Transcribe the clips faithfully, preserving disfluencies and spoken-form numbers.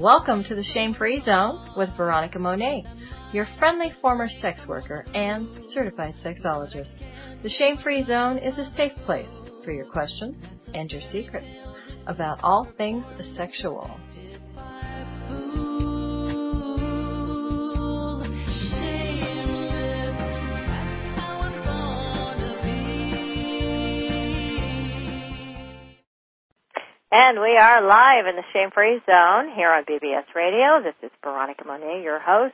Welcome to the Shame-Free Zone with Veronica Monet, your friendly former sex worker and certified sexologist. The Shame-Free Zone is a safe place for your questions and your secrets about all things sexual. And we are live in the Shame-Free Zone here on B B S Radio. This is Veronica Monet, your host.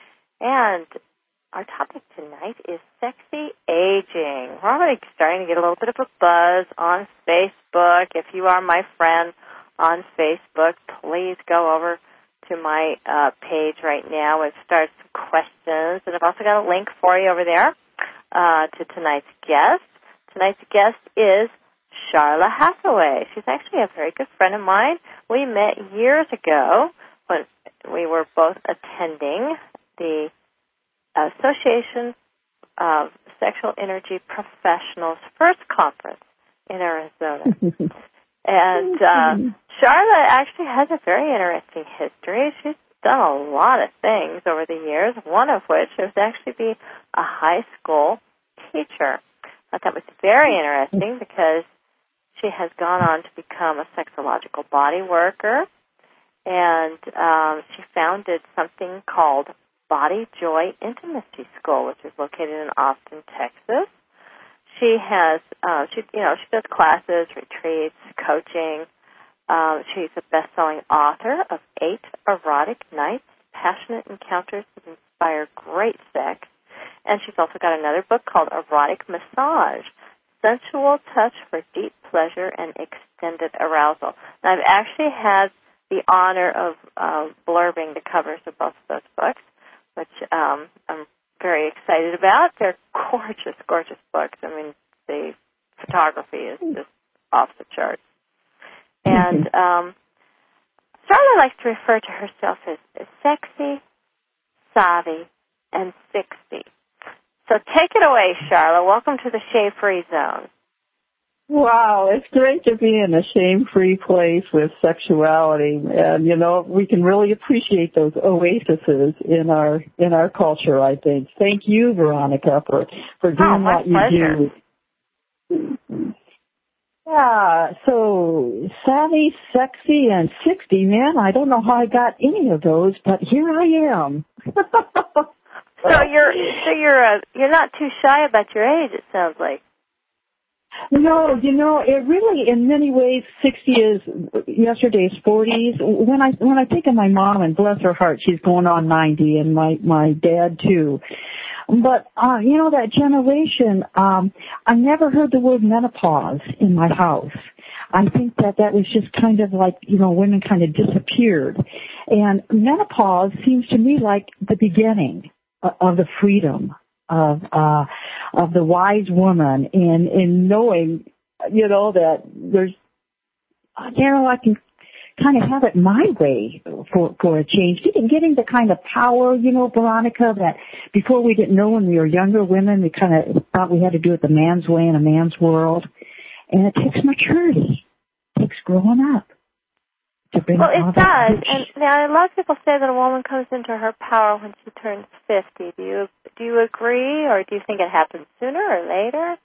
And our topic tonight is sexy aging. We're already starting to get a little bit of a buzz on Facebook. If you are my friend on Facebook, please go over to my uh, page right now. We've started some questions, and I've also got a link for you over there uh, to tonight's guest. Tonight's guest is Sharla Hathaway. She's actually a very good friend of mine. We met years ago when we were both attending the Association of Sexual Energy Professionals first conference in Arizona. and uh, Sharla actually has a very interesting history. She's done a lot of things over the years, one of which was actually be a high school teacher. I thought that was very interesting because she has gone on to become a sexological body worker, and um, she founded something called Body Joy Intimacy School, which is located in Austin, Texas. She has, uh, she, you know, she does classes, retreats, coaching. Um, she's a best-selling author of Eight Erotic Nights, Passionate Encounters that Inspire Great Sex, and she's also got another book called Erotic Massage, Sensual Touch for Deep Pleasure and Extended Arousal. And I've actually had the honor of uh, blurbing the covers of both of those books, which um, I'm very excited about. They're gorgeous, gorgeous books. I mean, the photography is just off the charts. And um, Sharla likes to refer to herself as, as sexy, savvy, and sixty. So take it away, Sharla. Welcome to the Shame-Free Zone. Wow, it's great to be in a shame-free place with sexuality. And, you know, we can really appreciate those oases in our in our culture, I think. Thank you, Veronica, for, for doing oh, my what you pleasure. do. Yeah, so savvy, sexy, and sixty, man, I don't know how I got any of those, but here I am. So you're so you're uh, you're not too shy about your age, it sounds like. No, you know, it really, in many ways, sixty is yesterday's forties. When I when I think of my mom, and bless her heart, she's going on ninety, and my my dad too. But uh, you know, that generation, um, I never heard the word menopause in my house. I think that that was just kind of like, you know, women kind of disappeared, and menopause seems to me like the beginning of the freedom of uh of the wise woman in in knowing, you know, that there's, you know, I can kind of have it my way for for a change. Getting getting the kind of power, you know, Veronica, that before we didn't know when we were younger women, we kind of thought we had to do it the man's way in a man's world. And it takes maturity. It takes growing up. Well, it does, and now a lot of people say that a woman comes into her power when she turns fifty. Do you do you agree, or do you think it happens sooner or later?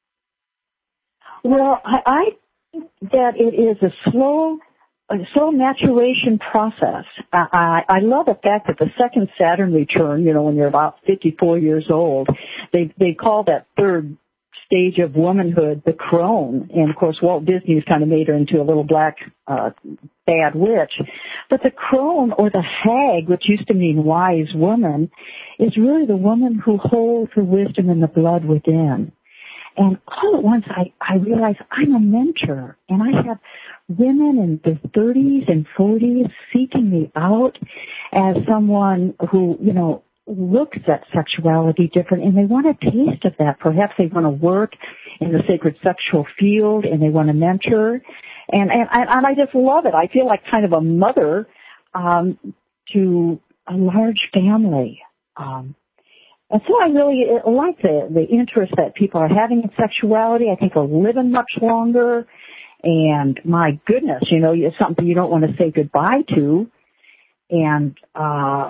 Well, I, I think that it is a slow, a slow maturation process. I, I, I love the fact that the second Saturn return, you know, when you're about fifty-four years old, they they call that third stage of womanhood the crone, and of course Walt Disney's kind of made her into a little black uh bad witch. But the crone, or the hag, which used to mean wise woman, is really the woman who holds her wisdom in the blood within. And all at once I, I realize I'm a mentor, and I have women in their thirties and forties seeking me out as someone who, you know, looks at sexuality different, and they want a taste of that. Perhaps they want to work in the sacred sexual field, and they want to mentor. And, and, and I just love it. I feel like kind of a mother um, to a large family. Um, and so I really like the, the interest that people are having in sexuality. I think we're living much longer. And my goodness, you know, it's something you don't want to say goodbye to. and, uh,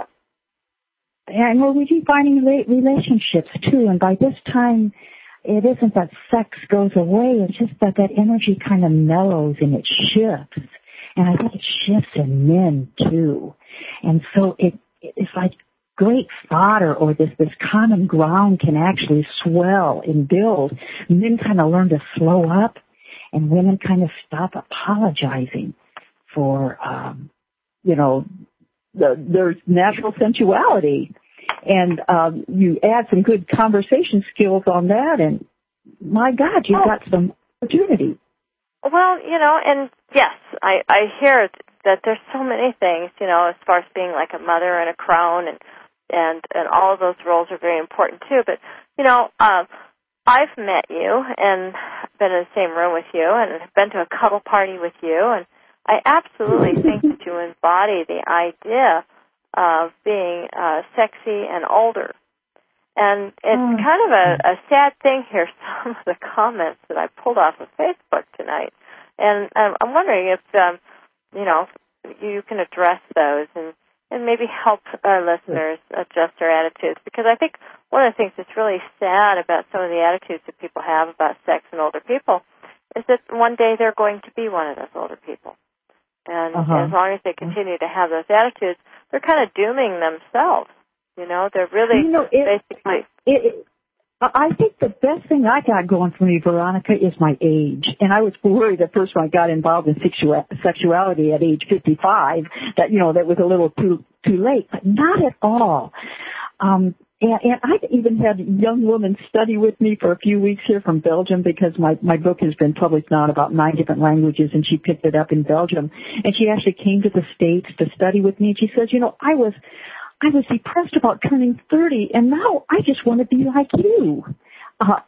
and we're redefining relationships too. And by this time, it isn't that sex goes away. It's just that that energy kind of mellows and it shifts. And I think it shifts in men too. And so it, it's like great fodder, or this, this common ground can actually swell and build. Men kind of learn to slow up, and women kind of stop apologizing for, um, you know, the, their natural sensuality. And um, you add some good conversation skills on that, and my God, you've got some opportunity. Well, you know, and yes, I, I hear that there's so many things, you know, as far as being like a mother and a crone, and and, and all of those roles are very important too. But, you know, um, I've met you and been in the same room with you and been to a cuddle party with you, and I absolutely think that you embody the idea of being uh, sexy and older. And it's oh. kind of a, a sad thing here, some of the comments that I pulled off of Facebook tonight. And um, I'm wondering if, um, you know, you can address those and, and maybe help our listeners adjust their attitudes. Because I think one of the things that's really sad about some of the attitudes that people have about sex and older people is that one day they're going to be one of those older people. And uh-huh. as long as they continue to have those attitudes, they're kind of dooming themselves. You know, they're really you know, it, basically... It, it, I think the best thing I got going for me, Veronica, is my age. And I was worried at first when I got involved in sexu- sexuality at age fifty-five that, you know, that was a little too too late. But not at all. Um, and, and I even had a young woman study with me for a few weeks here from Belgium, because my, my book has been published now in about nine different languages, and she picked it up in Belgium. And she actually came to the States to study with me. And she says, you know, I was... I was depressed about turning thirty, and now I just want to be like you. Uh,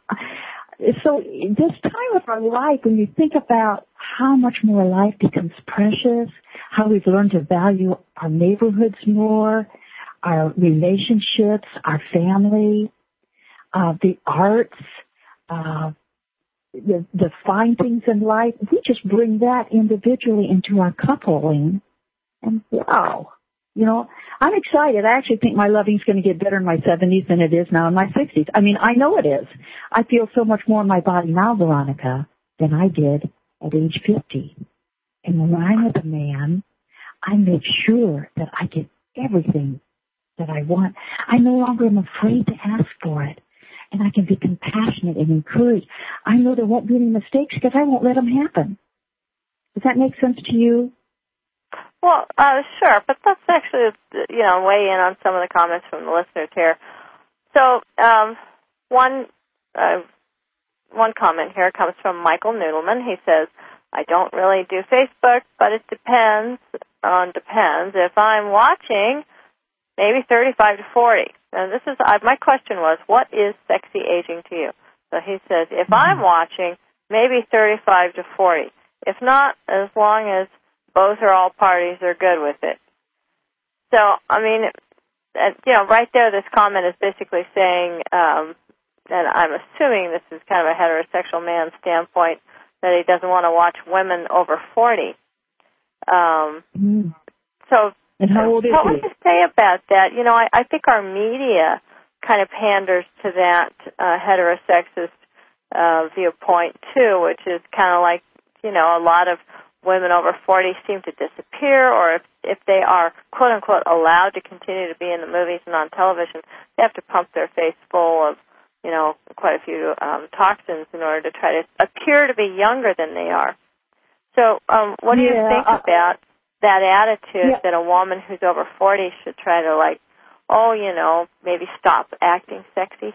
so this time of our life, when you think about how much more life becomes precious, how we've learned to value our neighborhoods more, our relationships, our family, uh, the arts, uh, the, the fine things in life, we just bring that individually into our coupling, and wow. You know, I'm excited. I actually think my loving's going to get better in my seventies than it is now in my sixties. I mean, I know it is. I feel so much more in my body now, Veronica, than I did at age fifty. And when I'm with a man, I make sure that I get everything that I want. I no longer am afraid to ask for it. And I can be compassionate and encourage. I know there won't be any mistakes because I won't let them happen. Does that make sense to you? Well, uh, sure, but let's actually, you know, weigh in on some of the comments from the listeners here. So, um, one, uh, one comment here comes from Michael Noodleman. He says, I don't really do Facebook, but it depends on depends. If I'm watching, maybe thirty-five to forty. And this is, uh, my question was, what is sexy aging to you? So he says, if I'm watching, maybe thirty-five to forty. If not, as long as both or all parties are good with it. So, I mean, uh, you know, right there, this comment is basically saying, um, and I'm assuming this is kind of a heterosexual man's standpoint, that he doesn't want to watch women over forty. Um, mm. So, and how old is what he? would you say about that? You know, I, I think our media kind of panders to that uh, heterosexist uh, viewpoint, too, which is kind of like, you know, a lot of women over forty seem to disappear, or if, if they are, quote-unquote, allowed to continue to be in the movies and on television, they have to pump their face full of, you know, quite a few um, toxins in order to try to appear to be younger than they are. So um, what do yeah, you think uh, about that attitude yeah. that a woman who's over forty should try to, like, oh, you know, maybe stop acting sexy?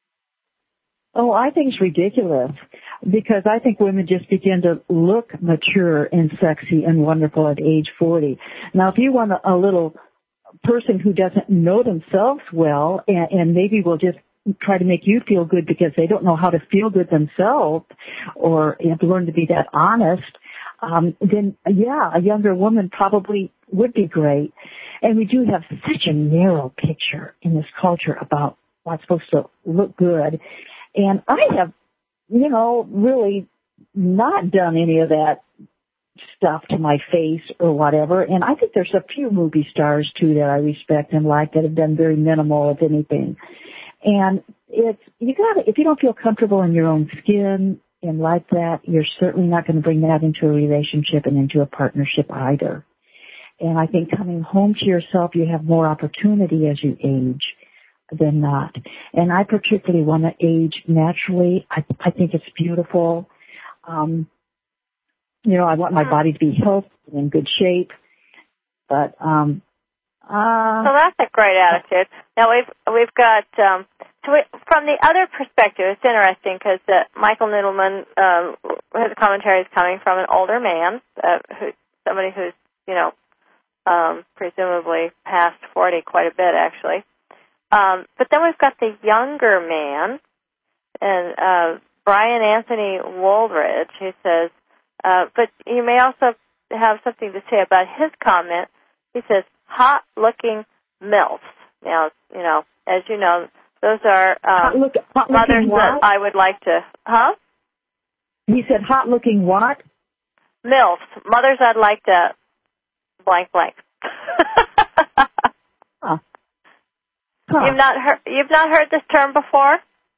Oh, I think it's ridiculous, because I think women just begin to look mature and sexy and wonderful at age forty. Now, if you want a, a little person who doesn't know themselves well and, and maybe will just try to make you feel good because they don't know how to feel good themselves, or you have to learn to be that honest, um, then, yeah, a younger woman probably would be great. And we do have such a narrow picture in this culture about what's supposed to look good. And I have, you know, really not done any of that stuff to my face or whatever. And I think there's a few movie stars, too, that I respect and like that have done very minimal, if anything. And it's, you gotta, if you don't feel comfortable in your own skin and like that, you're certainly not going to bring that into a relationship and into a partnership either. And I think coming home to yourself, you have more opportunity as you age than not. And I particularly want to age naturally. I, I think it's beautiful. Um, you know, I want my body to be healthy and in good shape. But, um, uh. So that's a great attitude. Now we've, we've got, um, so we, from the other perspective, it's interesting because uh, Michael Noodleman, um, his commentary is coming from an older man, uh, who, somebody who's, you know, um, presumably past forty quite a bit, actually. Um, but then we've got the younger man, and uh, Brian Anthony Woolridge, who says, uh, but you may also have something to say about his comment. He says, hot-looking MILFs. Now, you know, as you know, those are um, look, mothers that I would like to, huh? He said hot-looking what? MILFs, mothers I'd like to blank blank. huh. Huh. You've not heard you've not heard this term before?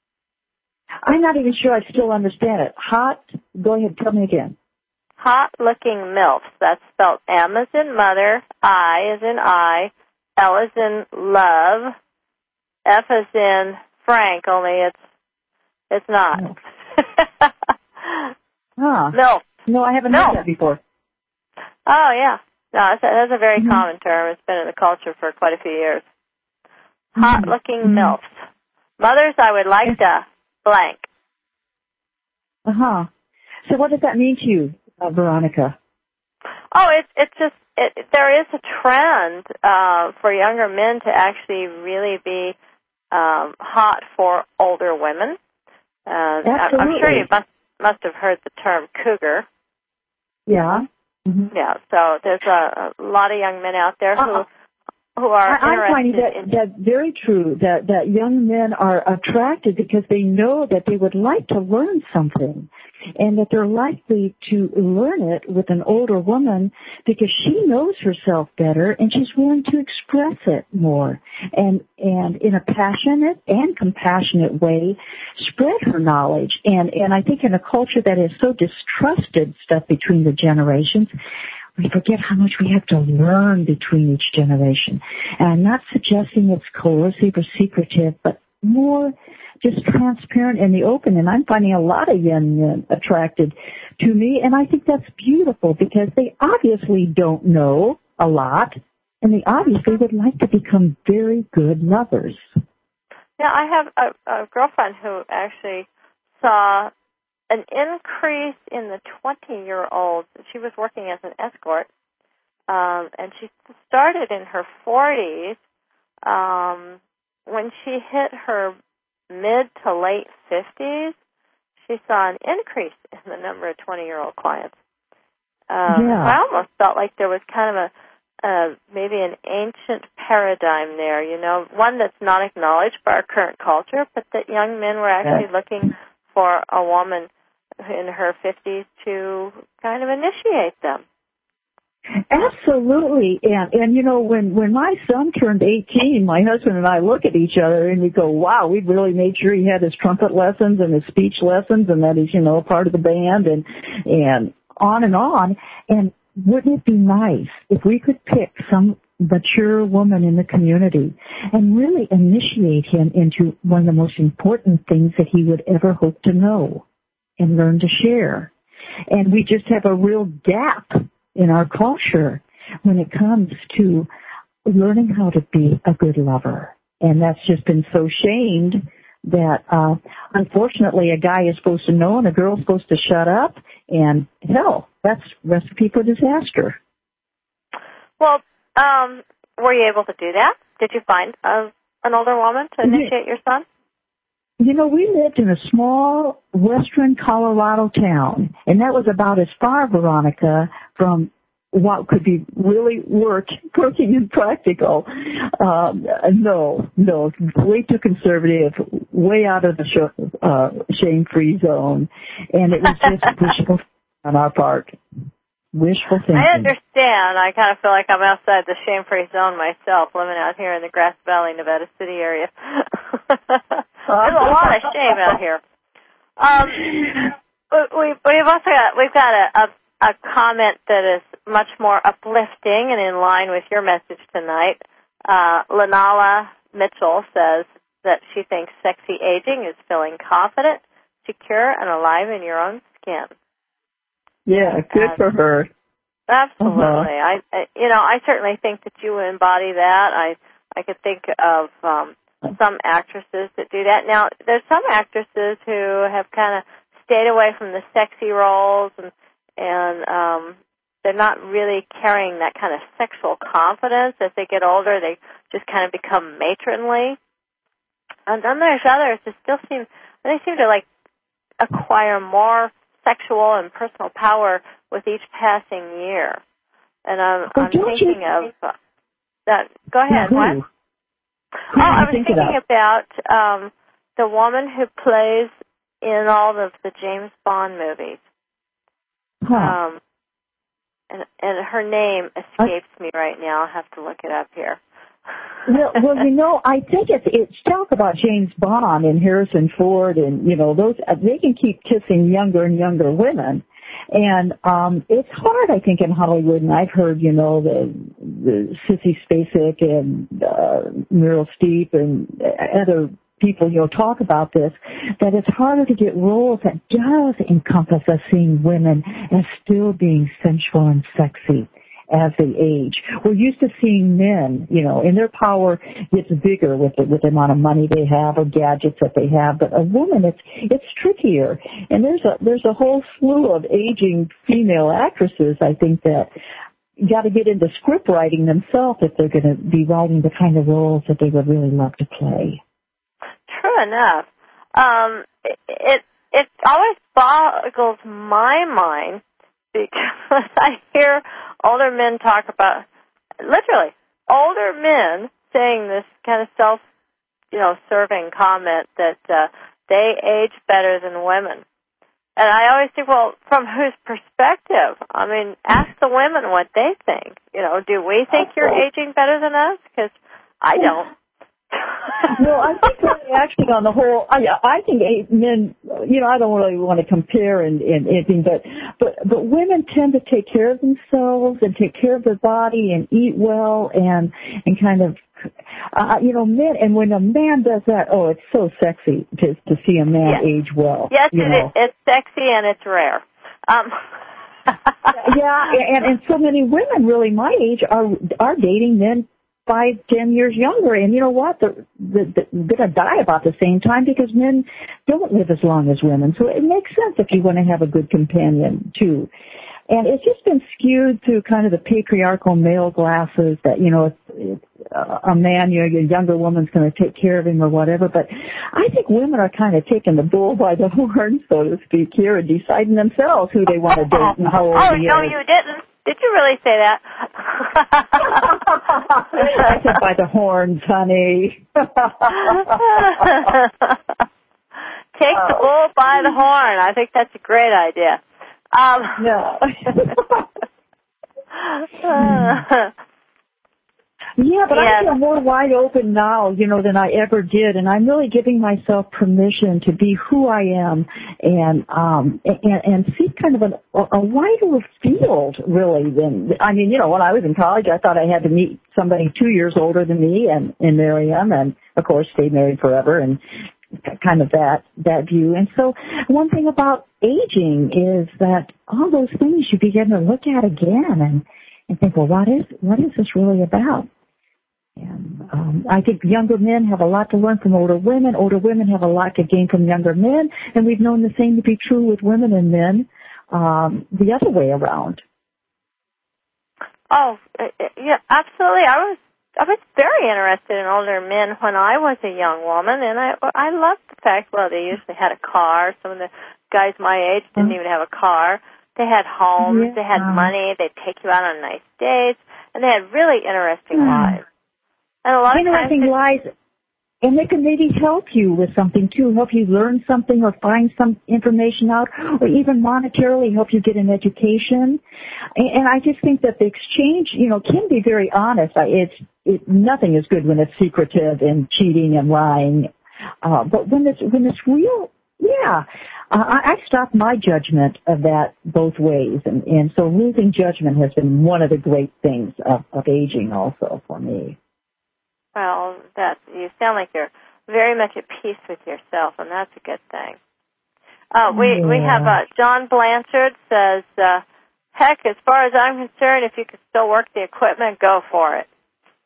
I'm not even sure I still understand it. Hot, go ahead, tell me again. Hot-looking MILFs. That's spelled M as in mother, I as in I, L as in love, F as in Frank, only it's it's not. Oh. huh. MILF. No, I haven't MILF. heard that before. Oh, yeah. No, it's a, that's a very mm-hmm. common term. It's been in the culture for quite a few years. Hot-looking mm-hmm. MILFs. Mothers I would like to blank. Uh-huh. So what does that mean to you, uh, Veronica? Oh, it's it's just, it, there is a trend uh, for younger men to actually really be um, hot for older women. Uh, Absolutely. I'm sure you must, must have heard the term cougar. Yeah. Mm-hmm. Yeah, so there's a, a lot of young men out there who uh-uh. who are I, I'm interested finding that, in... that's very true, that, that young men are attracted because they know that they would like to learn something and that they're likely to learn it with an older woman because she knows herself better and she's willing to express it more and, and in a passionate and compassionate way spread her knowledge. And, and I think in a culture that has so distrusted stuff between the generations, we forget how much we have to learn between each generation. And I'm not suggesting it's coercive or secretive, but more just transparent in the open. And I'm finding a lot of young men attracted to me, and I think that's beautiful because they obviously don't know a lot, and they obviously would like to become very good lovers. Yeah, I have a, a girlfriend who actually saw an increase in the twenty-year-olds. She was working as an escort, um, and she started in her forties. Um, when she hit her mid to late fifties, she saw an increase in the number of twenty-year-old clients. Um, yeah. I almost felt like there was kind of a uh, maybe an ancient paradigm there, you know, one that's not acknowledged by our current culture, but that young men were actually yeah. looking for a woman in her fifties to kind of initiate them. Absolutely. And, and you know, when, when my son turned eighteen, my husband and I look at each other and we go, wow, we really made sure he had his trumpet lessons and his speech lessons and that he's, you know, part of the band and, and on and on. And wouldn't it be nice if we could pick some mature woman in the community and really initiate him into one of the most important things that he would ever hope to know and learn to share. And we just have a real gap in our culture when it comes to learning how to be a good lover. And that's just been so shamed that, uh, unfortunately a guy is supposed to know and a girl's supposed to shut up. And hell, that's recipe for disaster. Well, um, were you able to do that? Did you find a, an older woman to initiate your son? You know, we lived in a small western Colorado town, and that was about as far, Veronica, from what could be really work, working and practical. Um, no, no, way too conservative, way out of the sh- uh, shame-free zone, and it was just wishful on our part. Wishful thinking. I understand. I kind of feel like I'm outside the shame-free zone myself, living out here in the Grass Valley, Nevada City area. There's a lot of shame out here. Um, we, we've also got, we've got a, a, a comment that is much more uplifting and in line with your message tonight. Uh, Lanala Mitchell says that she thinks sexy aging is feeling confident, secure, and alive in your own skin. Yeah, good and for her. Absolutely. Uh-huh. I, I, you know, I certainly think that you embody that. I, I could think of um, some actresses that do that. Now, there's some actresses who have kind of stayed away from the sexy roles, and and um, they're not really carrying that kind of sexual confidence. As they get older, they just kind of become matronly. And then there's others that still seem, they seem to like acquire more sexual and personal power with each passing year. And I'm, well, I'm thinking you, of uh, that. Go ahead. Who? What? Who oh, I was think thinking about um, the woman who plays in all of the James Bond movies. Huh. Um, and, and her name escapes I, me right now. I'll have to look it up here. well, well, you know, I think it's it's talk about James Bond and Harrison Ford, and you know, those they can keep kissing younger and younger women, and um, it's hard, I think, in Hollywood. And I've heard, you know, the, the Sissy Spacek and uh, Meryl Streep and other people, you know, talk about this, that it's harder to get roles that does encompass us seeing women as still being sensual and sexy as they age. We're used to seeing men, you know, and their power gets bigger with the, with the amount of money they have or gadgets that they have. But a woman, it's it's trickier. And there's a there's a whole slew of aging female actresses, I think, that got to get into script writing themselves if they're going to be writing the kind of roles that they would really love to play. True enough. Um, it, it it always boggles my mind because I hear older men talk about, literally, older men saying this kind of self, you know, serving comment that uh, they age better than women. And I always think, well, from whose perspective? I mean, ask the women what they think. You know, do we think you're aging better than us? Because I don't. Well, I think actually on the whole, I, I think men, you know, I don't really want to compare and, and anything, but, but, but women tend to take care of themselves and take care of their body and eat well and, and kind of, uh, you know, men, and when a man does that, oh, it's so sexy to, to see a man yes. age well. Yes, you it know. is. It's sexy and it's rare. Um. yeah, and, and so many women really my age are, are dating men five, ten years younger, and you know what? They're, they're, they're going to die about the same time because men don't live as long as women. So it makes sense if you want to have a good companion, too. And it's just been skewed to kind of the patriarchal male glasses that, you know, it's, it's uh, a man, you know, a younger woman's going to take care of him or whatever. But I think women are kind of taking the bull by the horn, so to speak, here and deciding themselves who they want to date and how old oh, he no, is. you didn't. Did you really say that? I said by the horns, honey. Take the bull by the horn. I think that's a great idea. Um, no. Yeah, but yeah. I feel more wide open now, you know, than I ever did, and I'm really giving myself permission to be who I am and um and, and see kind of an, a wider field, really. Than I mean, you know, when I was in college, I thought I had to meet somebody two years older than me and and marry him, and of course, stay married forever, and kind of that that view. And so, one thing about aging is that all those things you begin to look at again and and think, well, what is what is this really about? And um, I think younger men have a lot to learn from older women. Older women have a lot to gain from younger men, and we've known the same to be true with women and men, um, the other way around. Oh, yeah, absolutely. I was I was very interested in older men when I was a young woman, and I I loved the fact, well, they usually had a car. Some of the guys my age didn't even have a car. They had homes, yeah. They had money, they'd take you out on nice dates, and they had really interesting mm. lives. And a lot interesting of times lives, And they can maybe help you with something too, help you learn something or find some information out, or even monetarily help you get an education. And, and I just think that the exchange, you know, can be very honest. I, it's it, nothing is good when it's secretive and cheating and lying. Uh, but when it's when it's real, yeah, uh, I, I stopped my judgment of that both ways, and, and so losing judgment has been one of the great things of, of aging, also for me. Well, that you sound like you're very much at peace with yourself, and that's a good thing. Uh, we yeah. we have uh, John Blanchard says, uh, "Heck, as far as I'm concerned, if you can still work the equipment, go for it."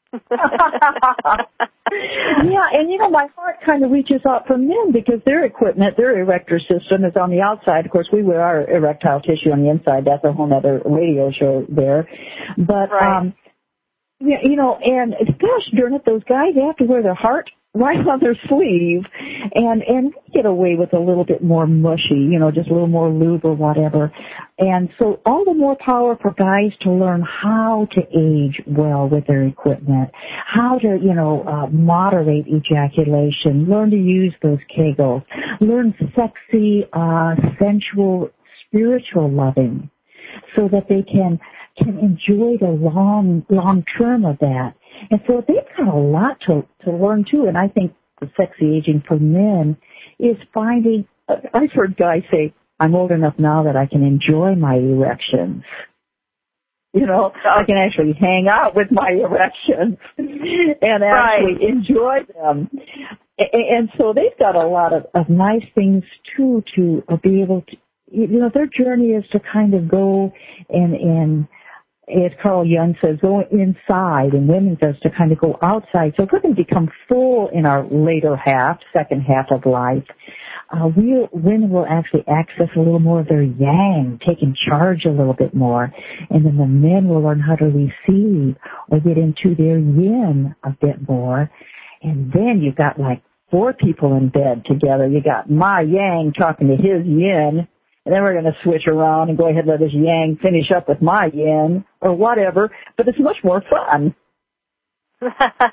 Yeah, and you know, my heart kind of reaches out for men because their equipment, their erector system is on the outside. Of course, we wear our erectile tissue on the inside. That's a whole other radio show there. But, right. um, yeah, you know, and gosh darn it, those guys, they have to wear their heart right on their sleeve, and and get away with a little bit more mushy, you know, just a little more lube or whatever. And so all the more power for guys to learn how to age well with their equipment, how to, you know, uh, moderate ejaculation, learn to use those Kegels, learn sexy, uh, sensual, spiritual loving, so that they can can enjoy the long, long term of that. And so they've got a lot to, to learn too. And I think the sexy aging for men is finding, I've heard guys say, I'm old enough now that I can enjoy my erections. You know, I can actually hang out with my erections and actually right. enjoy them. And so they've got a lot of, of nice things too to be able to, you know, their journey is to kind of go and, and, as Carl Jung says, go inside, and women does to kind of go outside. So if we're going to become full in our later half, second half of life, uh, we women will actually access a little more of their yang, taking charge a little bit more, and then the men will learn how to receive or get into their yin a bit more, and then you've got like four people in bed together. You got my yang talking to his yin. And then we're going to switch around and go ahead and let his yang finish up with my yin or whatever. But it's much more fun. You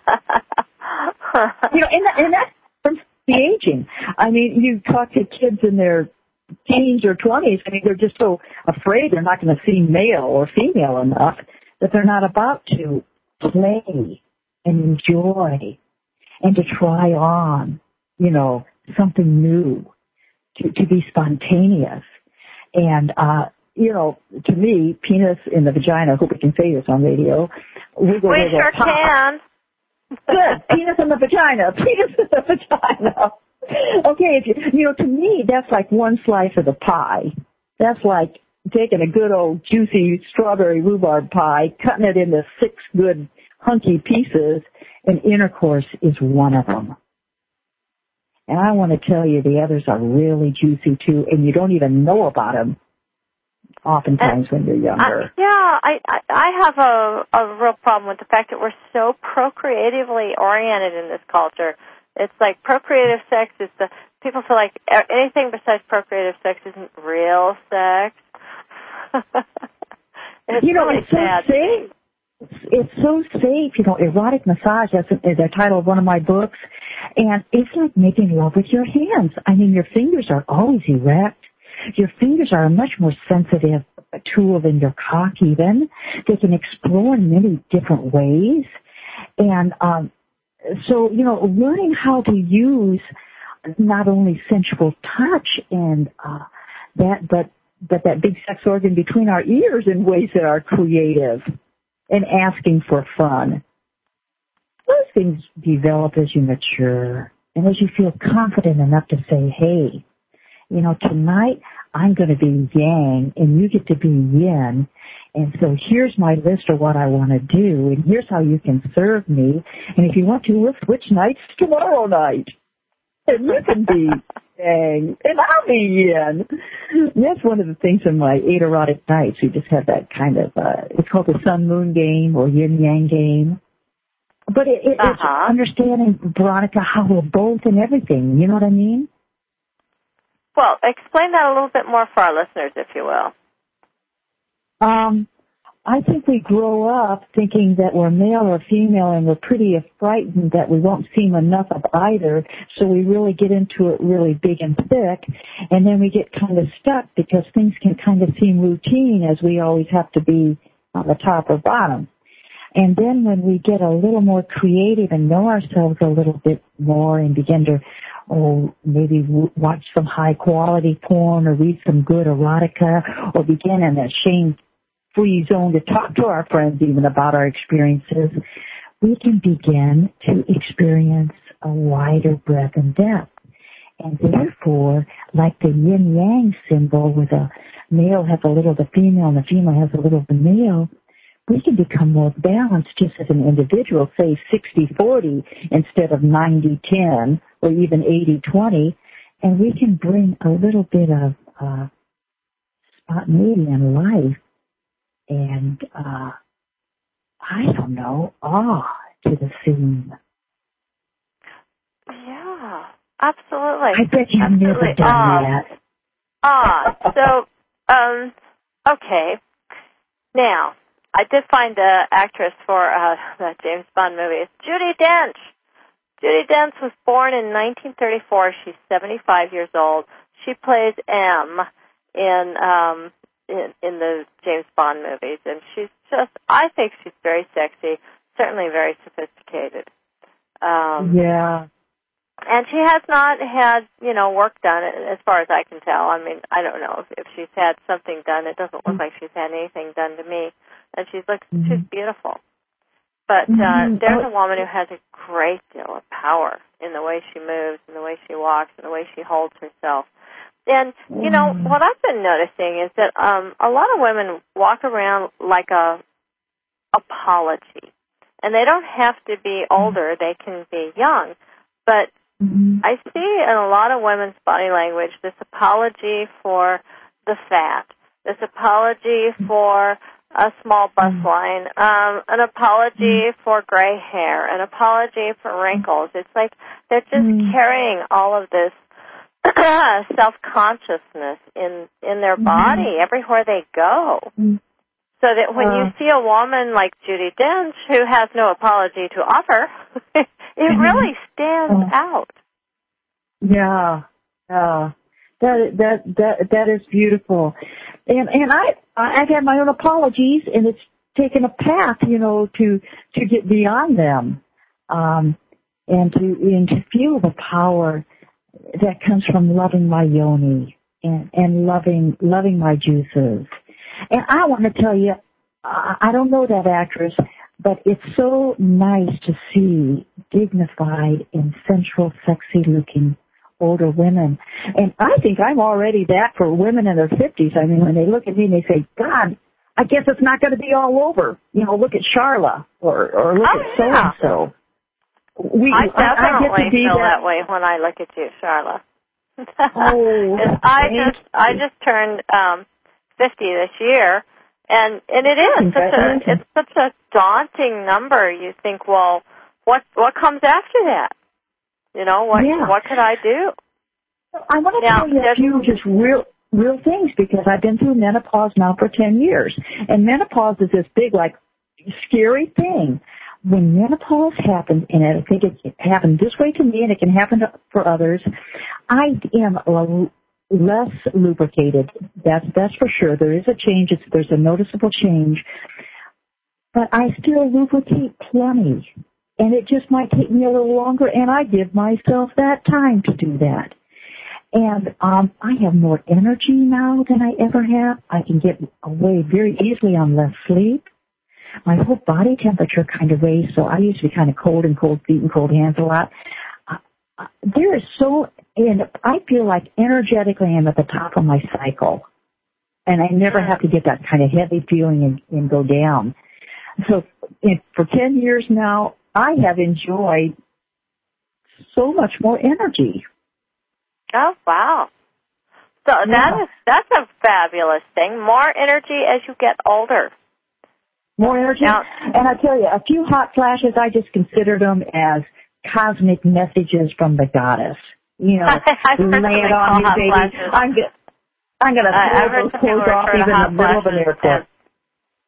know, and, that, and that's from the aging. I mean, you talk to kids in their teens or twenties. I mean, they're just so afraid they're not going to see male or female enough that they're not about to play and enjoy and to try on, you know, something new, to, to be spontaneous. And, uh, you know, to me, penis in the vagina, I hope we can say this on radio. We, go, we sure pop. can. Good. Penis in the vagina. Penis in the vagina. Okay, if you, you know, to me, that's like one slice of the pie. That's like taking a good old juicy strawberry rhubarb pie, cutting it into six good hunky pieces, and intercourse is one of them. And I want to tell you, the others are really juicy too, and you don't even know about them oftentimes and, when you're younger. I, yeah, I, I I have a a real problem with the fact that we're so procreatively oriented in this culture. It's like procreative sex is the, people feel like anything besides procreative sex isn't real sex. It's you know, really it's so sad. safe. It's so safe, you know, erotic massage, that's the title of one of my books, and it's like making love with your hands. I mean, your fingers are always erect. Your fingers are a much more sensitive tool than your cock even. They can explore in many different ways. And um, so, you know, learning how to use not only sensual touch and uh, that, but, but that big sex organ between our ears in ways that are creative. And asking for fun. Those things develop as you mature and as you feel confident enough to say, hey, you know, tonight I'm going to be yang and you get to be yin. And so here's my list of what I want to do and here's how you can serve me. And if you want to, we'll switch nights tomorrow night. And you can be yang and I'll be yin. That's one of the things in my eight erotic nights. We just have that kind of, uh, it's called the sun moon game or yin yang game. But it, it, uh-huh. it's understanding, Veronica, how we're both and everything. You know what I mean? Well, explain that a little bit more for our listeners, if you will. Um, I think we grow up thinking that we're male or female and we're pretty frightened that we won't seem enough of either, so we really get into it really big and thick, and then we get kind of stuck because things can kind of seem routine as we always have to be on the top or bottom. And then when we get a little more creative and know ourselves a little bit more and begin to, oh, maybe watch some high quality porn or read some good erotica or begin in a shame free zone to talk to our friends even about our experiences, we can begin to experience a wider breadth and depth. And therefore, like the yin-yang symbol where the male has a little of the female and the female has a little of the male, we can become more balanced just as an individual, say sixty forty instead of ninety ten or even eighty twenty, and we can bring a little bit of uh, spontaneity in life and, uh, I don't know, awe to the scene. Yeah, absolutely. I bet you've absolutely. never done ah. that. Ah, so, um, okay. Now, I did find the actress for uh, the James Bond movie. It's Judi Dench. Judi Dench was born in nineteen thirty-four. She's seventy-five years old. She plays M in um, in, in the James Bond movies, and she's just, I think she's very sexy, certainly very sophisticated. Um, yeah. And she has not had, you know, work done, as far as I can tell. I mean, I don't know if, if she's had something done. It doesn't look like she's had anything done to me. And she's looks, mm-hmm. she's beautiful. But uh, mm-hmm. there's a woman who has a great deal of power in the way she moves, and the way she walks, and the way she holds herself. And, you know, what I've been noticing is that um, a lot of women walk around like a apology. And they don't have to be older. They can be young. But mm-hmm. I see in a lot of women's body language this apology for the fat, this apology for a small bust line, um, an apology for gray hair, an apology for wrinkles. It's like they're just mm. carrying all of this self-consciousness in, in their body everywhere they go. Mm. So that when uh, you see a woman like Judi Dench who has no apology to offer, it really stands uh, out. Yeah, yeah. That that that that is beautiful, and and I I've had my own apologies, and it's taken a path, you know, to to get beyond them, um, and to and to feel the power that comes from loving my yoni and and loving loving my juices. And I want to tell you, I don't know that actress, but it's so nice to see dignified and sensual, sexy-looking older women. And I think I'm already that for women in their fifties. I mean, when they look at me and they say, God, I guess it's not going to be all over. You know, look at Charla or, or look oh, at yeah. so-and-so. We, I definitely I, I get to be feel that. that way when I look at you, Charla. Oh, I just I just turned um, fifty this year, and and it is such a it's such a daunting number. You think, well, what what comes after that? You know, what yeah. what could I do? I want to now, tell you a few just real real things because I've been through menopause now for ten years, and menopause is this big, like, scary thing. When menopause happens, and I think it happened this way to me, and it can happen to, for others, I am a, less lubricated. That's that's for sure. There is a change. It's, there's a noticeable change, but I still lubricate plenty, and it just might take me a little longer. And I give myself that time to do that. And um, I have more energy now than I ever have. I can get away very easily on less sleep. My whole body temperature kind of raised, so I used to be kind of cold and cold feet and cold hands a lot. Uh, there is so, and I feel like energetically I'm at the top of my cycle, and I never have to get that kind of heavy feeling and, and go down. So in, for ten years now, I have enjoyed so much more energy. Oh, wow. So yeah. that is, that's a fabulous thing. More energy as you get older. More energy. Now, and I tell you, a few hot flashes, I just consider them as cosmic messages from the goddess. You know, lay it on you, baby. Flashes. I'm, get, I'm going to throw those clothes off even in the middle of an airport.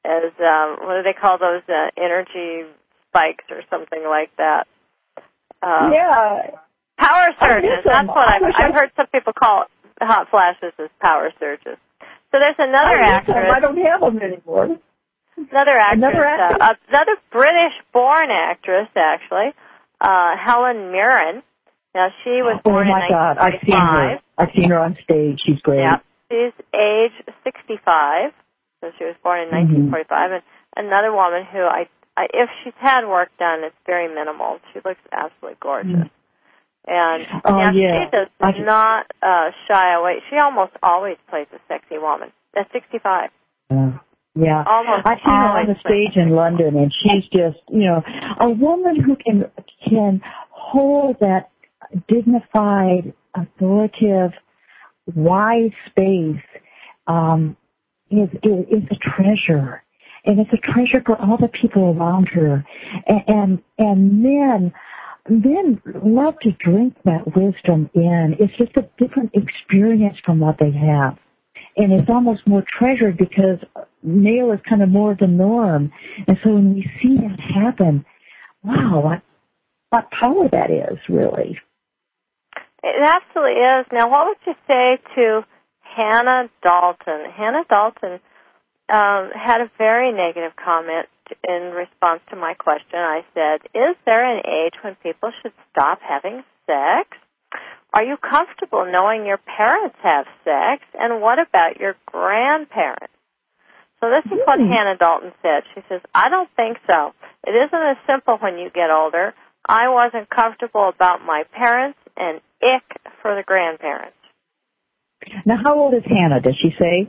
as um, what do they call those uh, energy spikes or something like that? Uh, yeah. Power surges. That's what I've, I I've heard some people call hot flashes as power surges. So there's another I actress. I don't have them anymore. Another actress. Another actress. Uh, another British-born actress, actually, uh, Helen Mirren. Now, she was born oh my in God. I've seen her. I've seen her on stage. She's great. Yeah. She's age sixty-five, so she was born in nineteen forty-five. Mm-hmm. And another woman who, I, I, if she's had work done, it's very minimal. She looks absolutely gorgeous. Mm-hmm. And oh, now yeah. she does I not uh, shy away. She almost always plays a sexy woman. At sixty-five. Uh, yeah. Almost I've seen her on the stage in London, and she's just, you know, a woman who can can hold that dignified, authoritative, wise space um, is, is is a treasure, and it's a treasure for all the people around her, and and, and men. Men love to drink that wisdom in. It's just a different experience from what they have. And it's almost more treasured because male is kind of more the norm. And so when we see that happen, wow, what, what power that is, really. It absolutely is. Now, what would you say to Hannah Dalton? Hannah Dalton um, had a very negative comment in response to my question. I said, is there an age when people should stop having sex? Are you comfortable knowing your parents have sex? And what about your grandparents? So this is what mm. Hannah Dalton said. She says, I don't think so. It isn't as simple when you get older. I wasn't comfortable about my parents and ick for the grandparents. Now, how old is Hannah, does she say?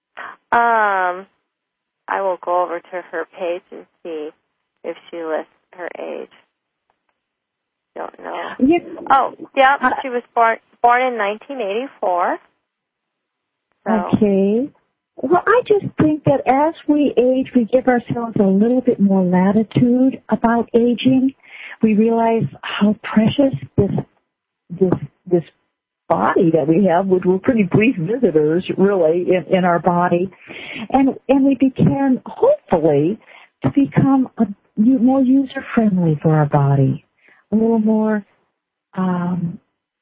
Um... I will go over to her page and see if she lists her age. Don't know. Yeah. Oh, yeah, she was born born in nineteen eighty-four. So. Okay. Well, I just think that as we age, we give ourselves a little bit more latitude about aging. We realize how precious this this this body that we have, which we're pretty brief visitors, really, in, in our body. And and we begin, hopefully, to become a, more user-friendly for our body, a little more, um,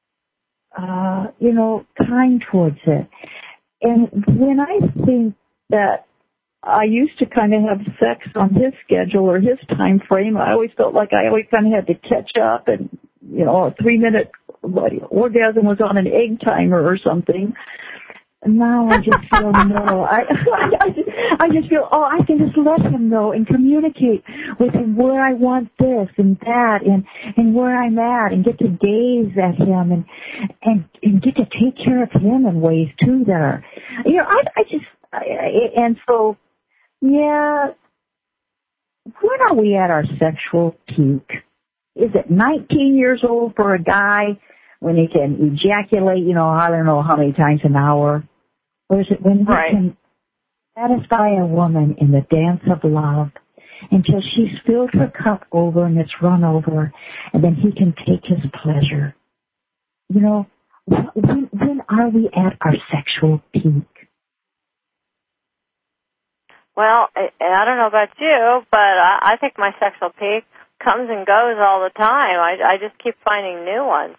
uh, you know, kind towards it. And when I think that I used to kind of have sex on his schedule or his time frame, I always felt like I always kind of had to catch up, and, you know, a three-minute orgasm was on an egg timer or something. And now I just feel no. I, I, just, I just feel, oh, I can just let him know and communicate with him where I want this and that and, and where I'm at, and get to gaze at him and, and, and get to take care of him in ways too that are, you know, I, I just, I, I, and so, yeah, when are we at our sexual peak? Is it nineteen years old for a guy when he can ejaculate, you know, I don't know how many times an hour? Or is it when right. he can satisfy a woman in the dance of love until she's filled her cup over and it's run over, and then he can take his pleasure? You know, when, when are we at our sexual peak? Well, I, I don't know about you, but I, I think my sexual peak comes and goes all the time. I, I just keep finding new ones.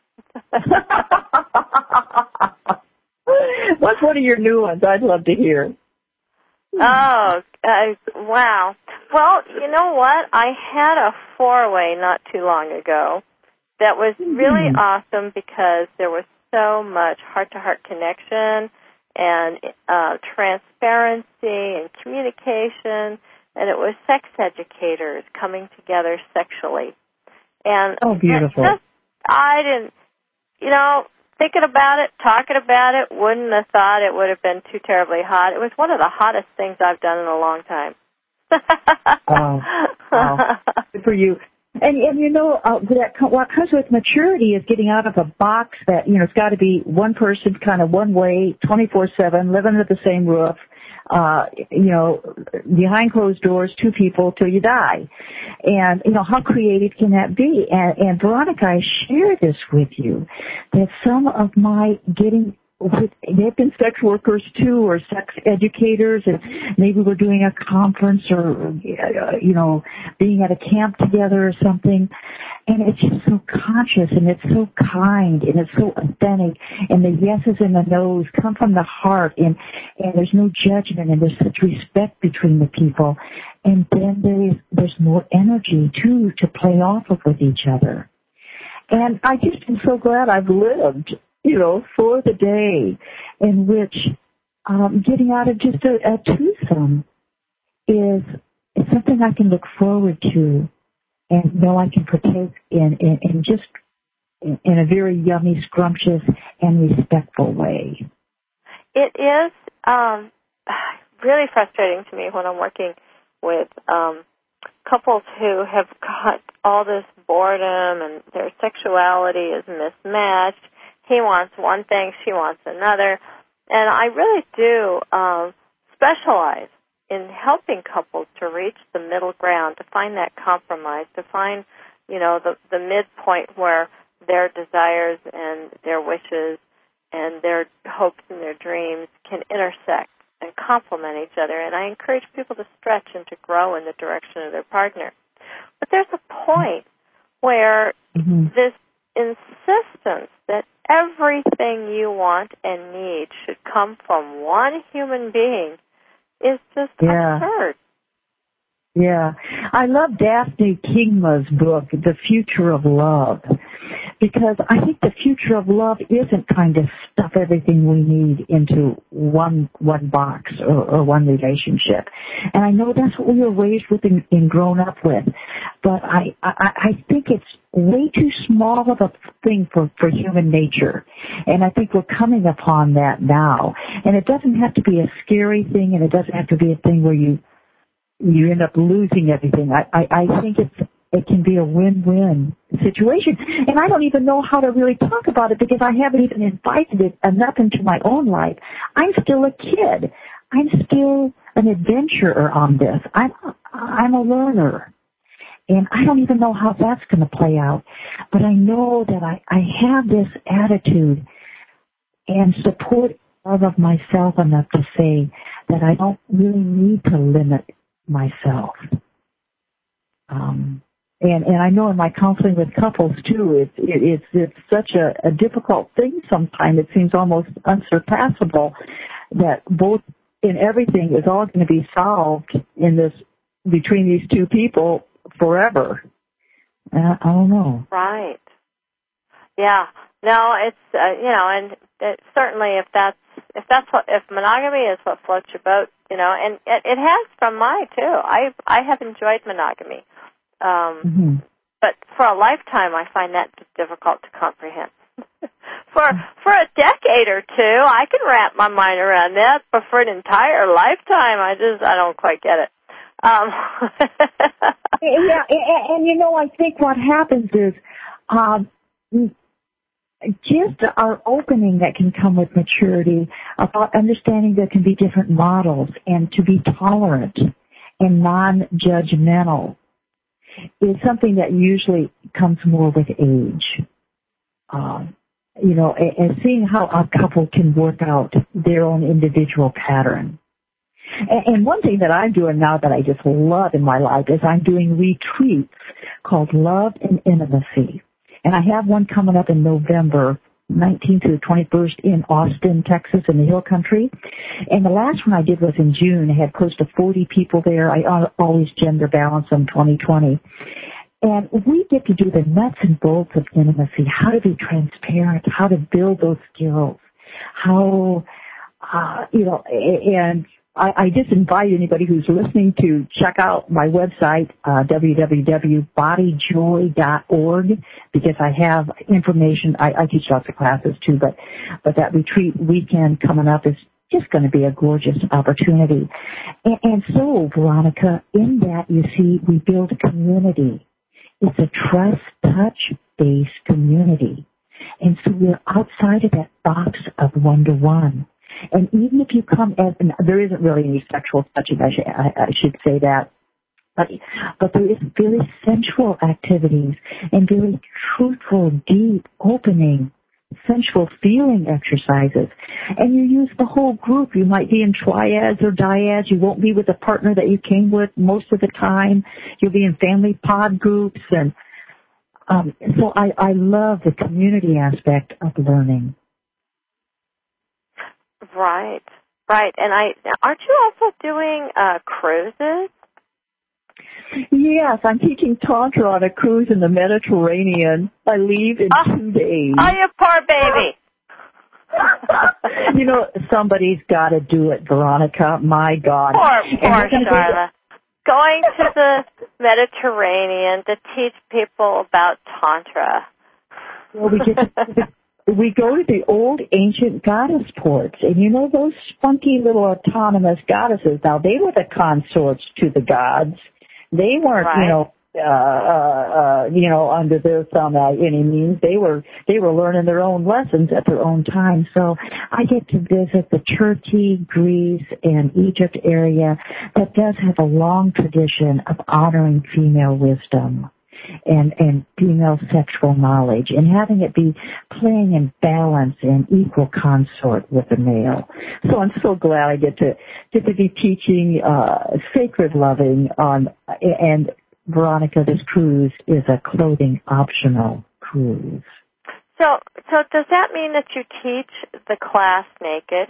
What's one of your new ones? I'd love to hear. Oh, uh, wow. Well, you know what? I had a four-way not too long ago that was really mm-hmm. awesome because there was so much heart-to-heart connection and uh, transparency and communication, and it was sex educators coming together sexually. And oh, beautiful. Just, I didn't, you know, thinking about it, talking about it, wouldn't have thought it would have been too terribly hot. It was one of the hottest things I've done in a long time. oh, wow. Good for you. And, and you know, uh, that what comes with maturity is getting out of a box that, you know, it's got to be one person kind of one way, twenty-four seven, living under the same roof, uh, you know, behind closed doors, two people till you die. And, you know, how creative can that be? And, and Veronica, I share this with you, that some of my getting with, they've been sex workers too, or sex educators, and maybe we're doing a conference or, you know, being at a camp together or something. And it's just so conscious, and it's so kind, and it's so authentic, and the yeses and the nos come from the heart, and, and there's no judgment, and there's such respect between the people. And then there is, there's more energy, too, to play off of with each other. And I just am so glad I've lived, you know, for the day in which um, getting out of just a, a twosome is, is something I can look forward to and know I can partake in, in, in just in, in a very yummy, scrumptious, and respectful way. It is um, really frustrating to me when I'm working with um, couples who have got all this boredom and their sexuality is mismatched. He wants one thing, she wants another. And I really do um, specialize in helping couples to reach the middle ground, to find that compromise, to find, you know, the, the midpoint where their desires and their wishes and their hopes and their dreams can intersect and complement each other. And I encourage people to stretch and to grow in the direction of their partner. But there's a point where mm-hmm. this insistence that everything you want and need should come from one human being is just yeah. absurd. Yeah. I love Daphne Kingma's book, The Future of Love, because I think the future of love isn't trying to stuff everything we need into one one box or, or one relationship. And I know that's what we were raised with and, and grown up with. But I, I, I think it's way too small of a thing for, for human nature. And I think we're coming upon that now. And it doesn't have to be a scary thing, and it doesn't have to be a thing where you you end up losing everything. I, I, I think it's, it can be a win-win situation. And I don't even know how to really talk about it because I haven't even invited it enough into my own life. I'm still a kid. I'm still an adventurer on this. I'm, I'm a learner. And I don't even know how that's going to play out. But I know that I, I have this attitude and support of myself enough to say that I don't really need to limit myself. Um, and, and I know in my counseling with couples too, it's, it, it's, it's such a, a difficult thing sometimes. It seems almost unsurpassable that both in everything is all going to be solved in this, between these two people forever. Uh, I don't know. Right. Yeah. No, it's, uh, you know, and it, certainly if that's, if that's what, if monogamy is what floats your boat, you know, and it, it has from mine too. I I have enjoyed monogamy, um, mm-hmm. but for a lifetime, I find that difficult to comprehend. for for a decade or two, I can wrap my mind around that, but for an entire lifetime, I just I don't quite get it. Um. yeah, and, and you know, I think what happens is. Um, just our opening that can come with maturity about understanding there can be different models and to be tolerant and non-judgmental is something that usually comes more with age. Uh, you know, and seeing how a couple can work out their own individual pattern. And, and one thing that I'm doing now that I just love in my life is I'm doing retreats called Love and Intimacy. And I have one coming up in November nineteenth to the twenty-first in Austin, Texas, in the Hill Country. And the last one I did was in June. I had close to forty people there. I always gender balance them twenty twenty. And we get to do the nuts and bolts of intimacy, how to be transparent, how to build those skills, how, uh, you know, and I, I just invite anybody who's listening to check out my website, uh, w w w dot body joy dot org, because I have information. I, I teach lots of classes too, but, but that retreat weekend coming up is just going to be a gorgeous opportunity. And, and so, Veronica, in that, you see, we build a community. It's a trust, touch-based community. And so we're outside of that box of one-to-one. And even if you come as, and there isn't really any sexual touching, I should, I, I should say that, but, but there is very sensual activities and very truthful, deep, opening sensual feeling exercises. And you use the whole group. You might be in triads or dyads. You won't be with the partner that you came with most of the time. You'll be in family pod groups. And um, so I, I love the community aspect of learning. Right, right. And I aren't you also doing uh, cruises? Yes, I'm teaching Tantra on a cruise in the Mediterranean. I leave in oh, two days. Oh, you poor baby. You know, somebody's got to do it, Veronica. My God. Poor, poor Charla. Going to the Mediterranean to teach people about Tantra. Well, we get to, we go to the old ancient goddess ports, and you know those spunky little autonomous goddesses. Now, they were the consorts to the gods. They weren't, right. you know, uh, uh, uh, you know, under their thumb by any means. They were, they were learning their own lessons at their own time. So I get to visit the Turkey, Greece, and Egypt area that does have a long tradition of honoring female wisdom and, and female sexual knowledge, and having it be playing in balance and equal consort with the male. So I'm so glad I get to get to be teaching uh, sacred loving on, and Veronica, this cruise is a clothing optional cruise. So, so does that mean that you teach the class naked?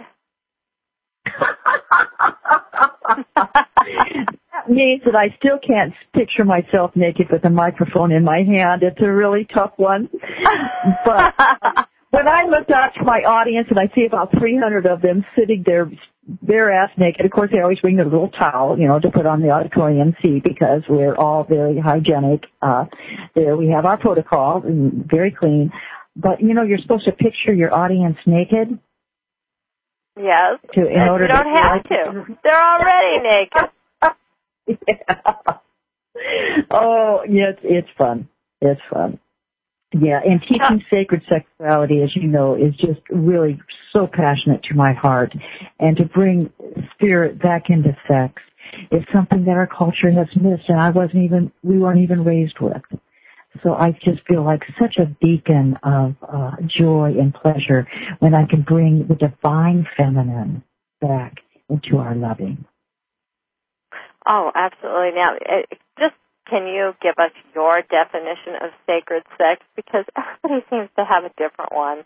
That means that I still can't picture myself naked with a microphone in my hand. It's a really tough one. But when I look out to my audience and I see about three hundred of them sitting there bare ass naked, of course they always bring their little towel, you know, to put on the auditorium seat because we're all very hygienic. Uh, there we have our protocol, and very clean. But, you know, you're supposed to picture your audience naked. Yes. To, in order you don't to have to. They're already naked. Yeah. Oh, yes, it's fun. It's fun. Yeah, and teaching sacred sexuality, as you know, is just really so passionate to my heart. And to bring spirit back into sex is something that our culture has missed, and I wasn't even, we weren't even raised with. So I just feel like such a beacon of uh, joy and pleasure when I can bring the divine feminine back into our loving. Oh, absolutely. Now, just can you give us your definition of sacred sex? Because everybody seems to have a different one.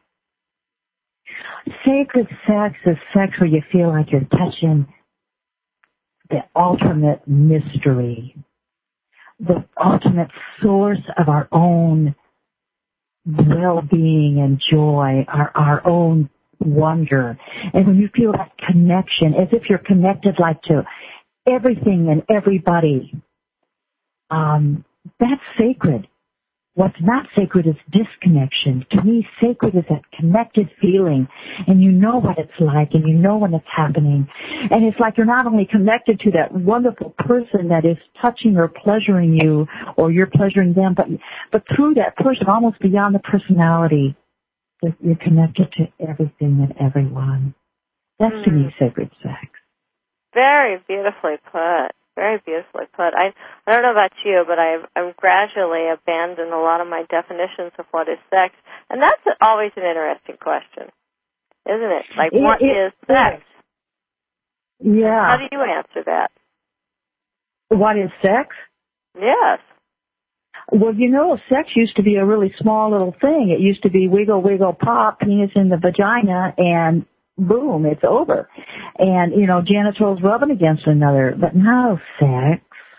Sacred sex is sex where you feel like you're touching the ultimate mystery, the ultimate source of our own well-being and joy, our, our own wonder. And when you feel that connection, as if you're connected like to everything and everybody, um, that's sacred. What's not sacred is disconnection. To me, sacred is that connected feeling, and you know what it's like, and you know when it's happening. And it's like you're not only connected to that wonderful person that is touching or pleasuring you, or you're pleasuring them, but but through that person, almost beyond the personality, you're connected to everything and everyone. That's mm. to me sacred sex. Very beautifully put. Very beautifully put. I I don't know about you, but I've, I've gradually abandoned a lot of my definitions of what is sex, and that's always an interesting question, isn't it? Like, it, what it, is sex? Yeah. How do you answer that? What is sex? Yes. Well, you know, sex used to be a really small little thing. It used to be wiggle, wiggle, pop, penis in the vagina, and boom, it's over. And, you know, genitals rubbing against another. But now sex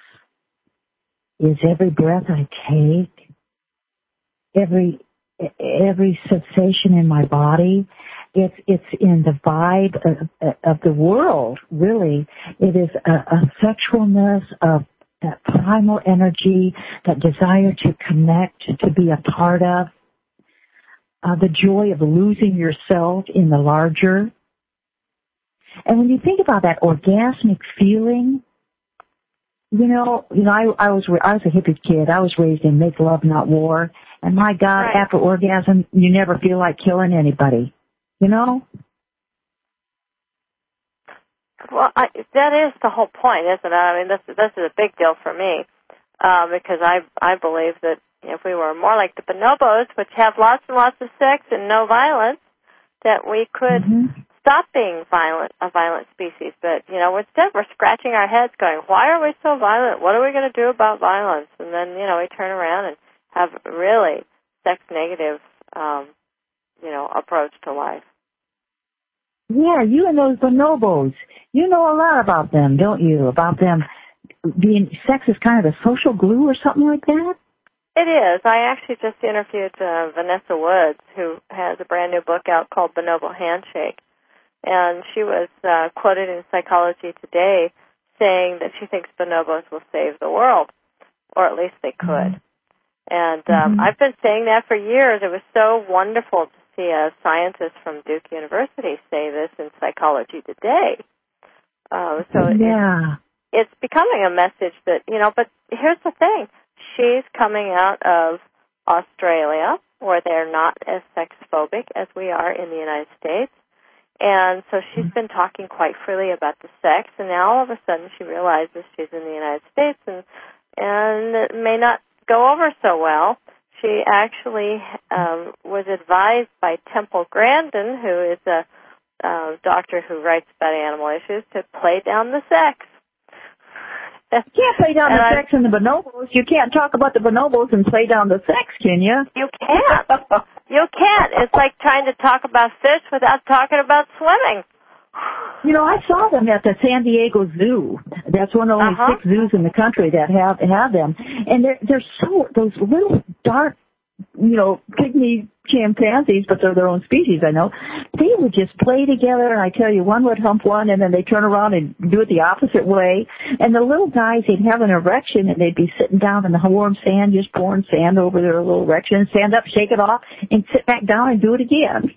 is every breath I take, every every sensation in my body. It's it's in the vibe of, of the world, really. It is a, a sexualness of that primal energy, that desire to connect, to be a part of. Uh, the joy of losing yourself in the larger. And when you think about that orgasmic feeling, you know, you know, I, I was I was a hippie kid. I was raised in make love, not war. And my God, right. After orgasm, you never feel like killing anybody. You know. Well, I, that is the whole point, isn't it? I mean, this this is a big deal for me uh, because I I believe that if we were more like the bonobos, which have lots and lots of sex and no violence, that we could mm-hmm. stop being violent, a violent species. But, you know, instead we're scratching our heads going, why are we so violent? What are we going to do about violence? And then, you know, we turn around and have really sex-negative, um, you know, approach to life. Yeah, you and those bonobos, you know a lot about them, don't you? About them being, sex is kind of a social glue or something like that? It is. I actually just interviewed uh, Vanessa Woods, who has a brand new book out called Bonobo Handshake. And she was uh, quoted in Psychology Today saying that she thinks bonobos will save the world, or at least they could. And um, mm-hmm. I've been saying that for years. It was so wonderful to see a scientist from Duke University say this in Psychology Today. Uh, so yeah. it's, it's becoming a message that, you know, but here's the thing. She's coming out of Australia, where they're not as sex-phobic as we are in the United States. And so she's been talking quite freely about the sex, and now all of a sudden she realizes she's in the United States and, and it may not go over so well. She actually um, was advised by Temple Grandin, who is a uh, doctor who writes about animal issues, to play down the sex. You can't play down and the I, sex in the bonobos. You can't talk about the bonobos and play down the sex, can you? You can't. You can't. It's like trying to talk about fish without talking about swimming. You know, I saw them at the San Diego Zoo. That's one of only uh-huh. six zoos in the country that have have them. And they're they're so those little dark, you know, pygmy chimpanzees, but they're their own species, I know. They would just play together, and I tell you, one would hump one, and then they turn around and do it the opposite way. And the little guys, they'd have an erection, and they'd be sitting down in the warm sand, just pouring sand over their little erection, stand up, shake it off, and sit back down and do it again.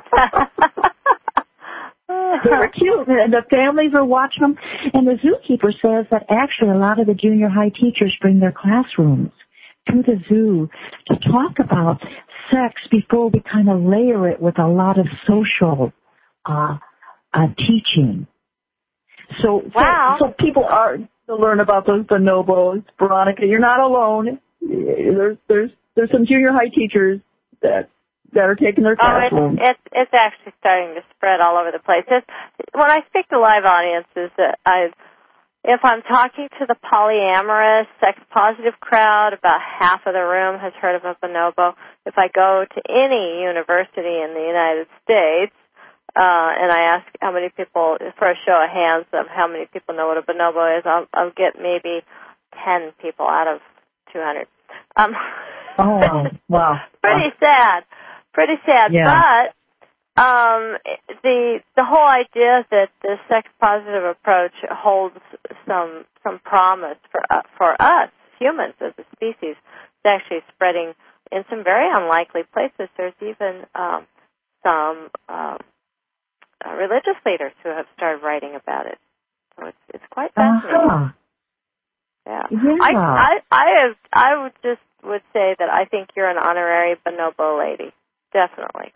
They were cute, and the families are watching them. And the zookeeper says that actually a lot of the junior high teachers bring their classrooms to the zoo to talk about sex before we kind of layer it with a lot of social uh, uh, teaching. So, wow. so, so people are to learn about those bonobos. Veronica, you're not alone. There's there's there's some junior high teachers that that are taking their classrooms. Oh, it's, it's it's actually starting to spread all over the place. It's, when I speak to live audiences, that I. If I'm talking to the polyamorous, sex-positive crowd, about half of the room has heard of a bonobo. If I go to any university in the United States uh, and I ask how many people, for a show of hands of how many people know what a bonobo is, I'll, I'll get maybe ten people out of two hundred. Um, oh, wow. Pretty sad. Pretty sad. Yeah. But Um, the the whole idea that the sex-positive approach holds some some promise for uh, for us humans as a species is actually spreading in some very unlikely places. There's even um, some um, uh, religious leaders who have started writing about it. So it's it's quite fascinating. Uh-huh. Yeah. yeah. I I I, have, I would just would say that I think you're an honorary bonobo lady. Definitely.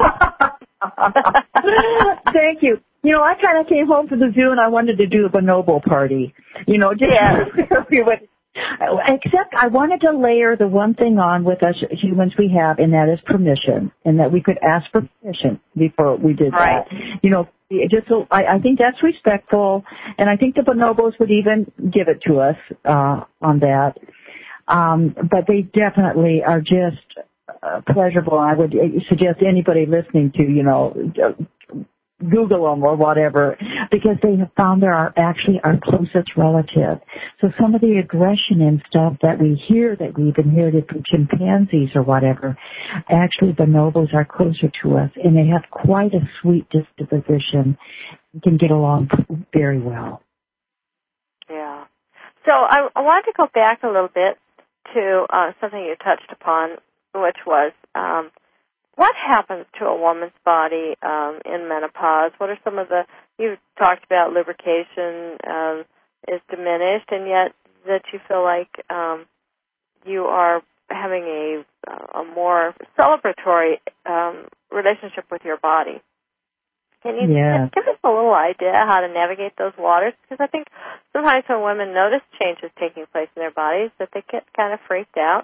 Thank you. You know, I kind of came home from the zoo and I wanted to do a bonobo party. You know, just yeah. except I wanted to layer the one thing on with us humans we have, and that is permission, and that we could ask for permission before we did right. that. You know, just so, I, I think that's respectful, and I think the bonobos would even give it to us uh, on that. Um, but they definitely are just Uh, pleasurable. I would suggest anybody listening to, you know, Google them or whatever, because they have found they are actually our closest relative. So some of the aggression and stuff that we hear that we've inherited from chimpanzees or whatever, actually bonobos are closer to us, and they have quite a sweet disposition and can get along very well. Yeah. So I, I wanted to go back a little bit to uh, something you touched upon, which was um, what happens to a woman's body um, in menopause? What are some of the, you talked about lubrication um, is diminished, and yet that you feel like um, you are having a, a more celebratory um, relationship with your body. Can you yeah. give us a little idea how to navigate those waters? Because I think sometimes when women notice changes taking place in their bodies that they get kind of freaked out.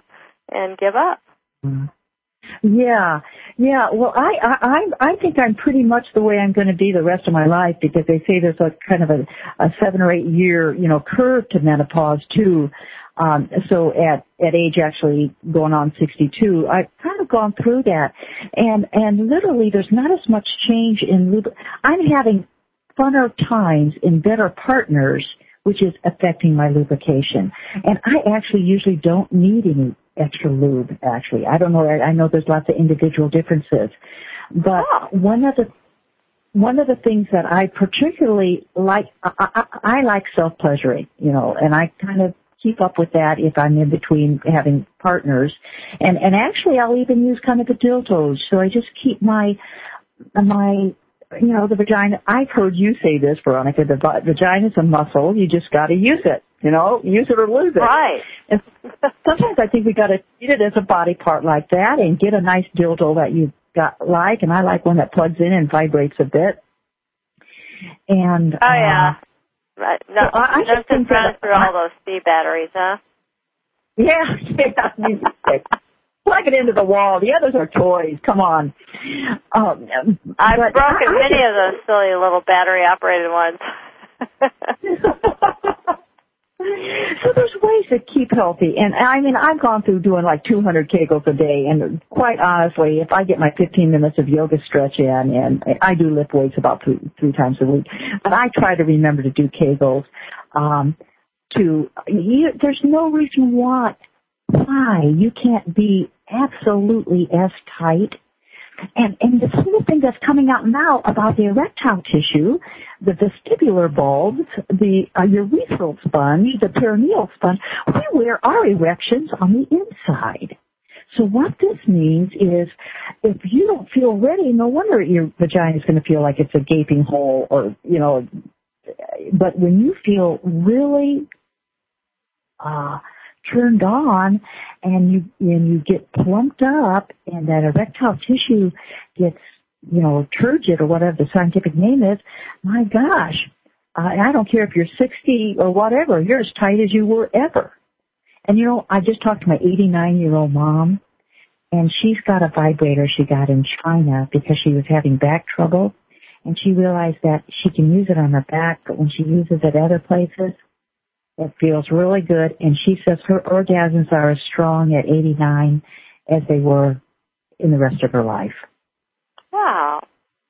and give up. Yeah, yeah. Well, I, I, I think I'm pretty much the way I'm going to be the rest of my life, because they say there's a kind of a, a seven or eight year, you know, curve to menopause too. Um, so at, at age actually going on sixty-two, I've kind of gone through that, and, and literally there's not as much change in lub- I'm having funner times in better partners, which is affecting my lubrication. And I actually usually don't need any extra lube, actually. I don't know. I, I know there's lots of individual differences. But oh. one of the one of the things that I particularly like, I, I, I like self-pleasuring, you know, and I kind of keep up with that if I'm in between having partners. And, and actually I'll even use kind of the dildos. So I just keep my, my, you know, the vagina. I've heard you say this, Veronica, the vagina's a muscle. You just got to use it, you know, use it or lose it. Right. And sometimes I think we got to treat it as a body part like that and get a nice dildo that you got like, and I like one that plugs in and vibrates a bit. And, oh, yeah. Uh, Right. No, so I, I just think run that, through all those C batteries, huh? Yeah, yeah. Plug it into the wall. The others are toys. Come on. Um, I've broken I, I many just, of those silly little battery-operated ones. So there's ways to keep healthy. And I mean, I've gone through doing like two hundred Kegels a day. And quite honestly, if I get my fifteen minutes of yoga stretch in, and I do lift weights about three, three times a week, but I try to remember to do Kegels, um, to, you, there's no reason why, why you can't be absolutely as tight. And, and this whole thing that's coming out now about the erectile tissue, the vestibular bulbs, the uh, urethral sponge, the perineal sponge, we wear our erections on the inside. So what this means is if you don't feel ready, no wonder your vagina is going to feel like it's a gaping hole, or, you know, but when you feel really uh turned on and you and you get plumped up and that erectile tissue gets, you know, turgid or whatever the scientific name is, my gosh, I, I don't care if you're sixty or whatever, you're as tight as you were ever. And you know, I just talked to my eighty-nine-year-old mom, and she's got a vibrator she got in China because she was having back trouble, and she realized that she can use it on her back, but when she uses it other places, it feels really good, and she says her orgasms are as strong at eighty-nine as they were in the rest of her life. Wow.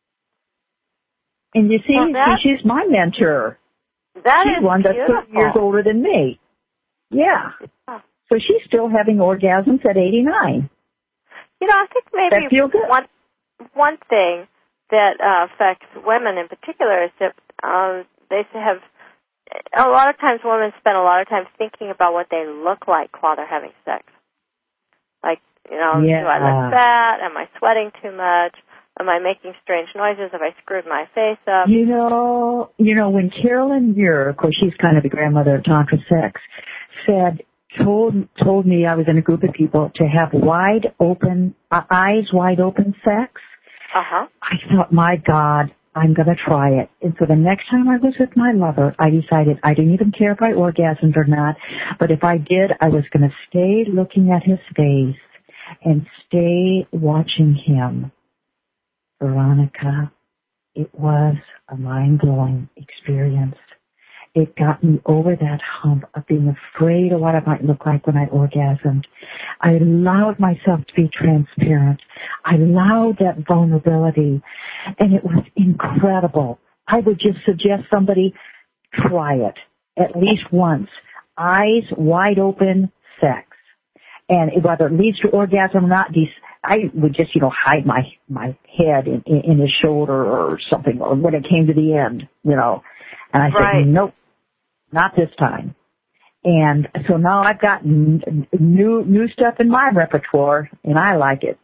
And you see, well, that, she's my mentor. That she's is one that's beautiful. thirty years older than me. Yeah. yeah. So she's still having orgasms at eighty-nine. You know, I think maybe that feel good. one one thing that uh, affects women in particular is that um, they have a lot of times women spend a lot of time thinking about what they look like while they're having sex. Like, you know, yeah. do I look fat? Am I sweating too much? Am I making strange noises? Have I screwed my face up? You know, you know, when Carolyn Muir, of course, she's kind of the grandmother of Tantra sex, said, told told me, I was in a group of people, to have wide open, uh, eyes wide open sex. Uh-huh. I thought, my God, I'm going to try it. And so the next time I was with my lover, I decided I didn't even care if I orgasmed or not, but if I did, I was going to stay looking at his face and stay watching him. Veronica, it was a mind-blowing experience. It got me over that hump of being afraid of what I might look like when I orgasmed. I allowed myself to be transparent. I allowed that vulnerability, and it was incredible. I would just suggest somebody try it at least once. Eyes wide open sex. And whether it leads to orgasm or not, I would just, you know, hide my, my head in, in, in his shoulder or something, or when it came to the end, you know. And I right. said, nope, not this time. And so now I've got n- new new stuff in my repertoire, and I like it.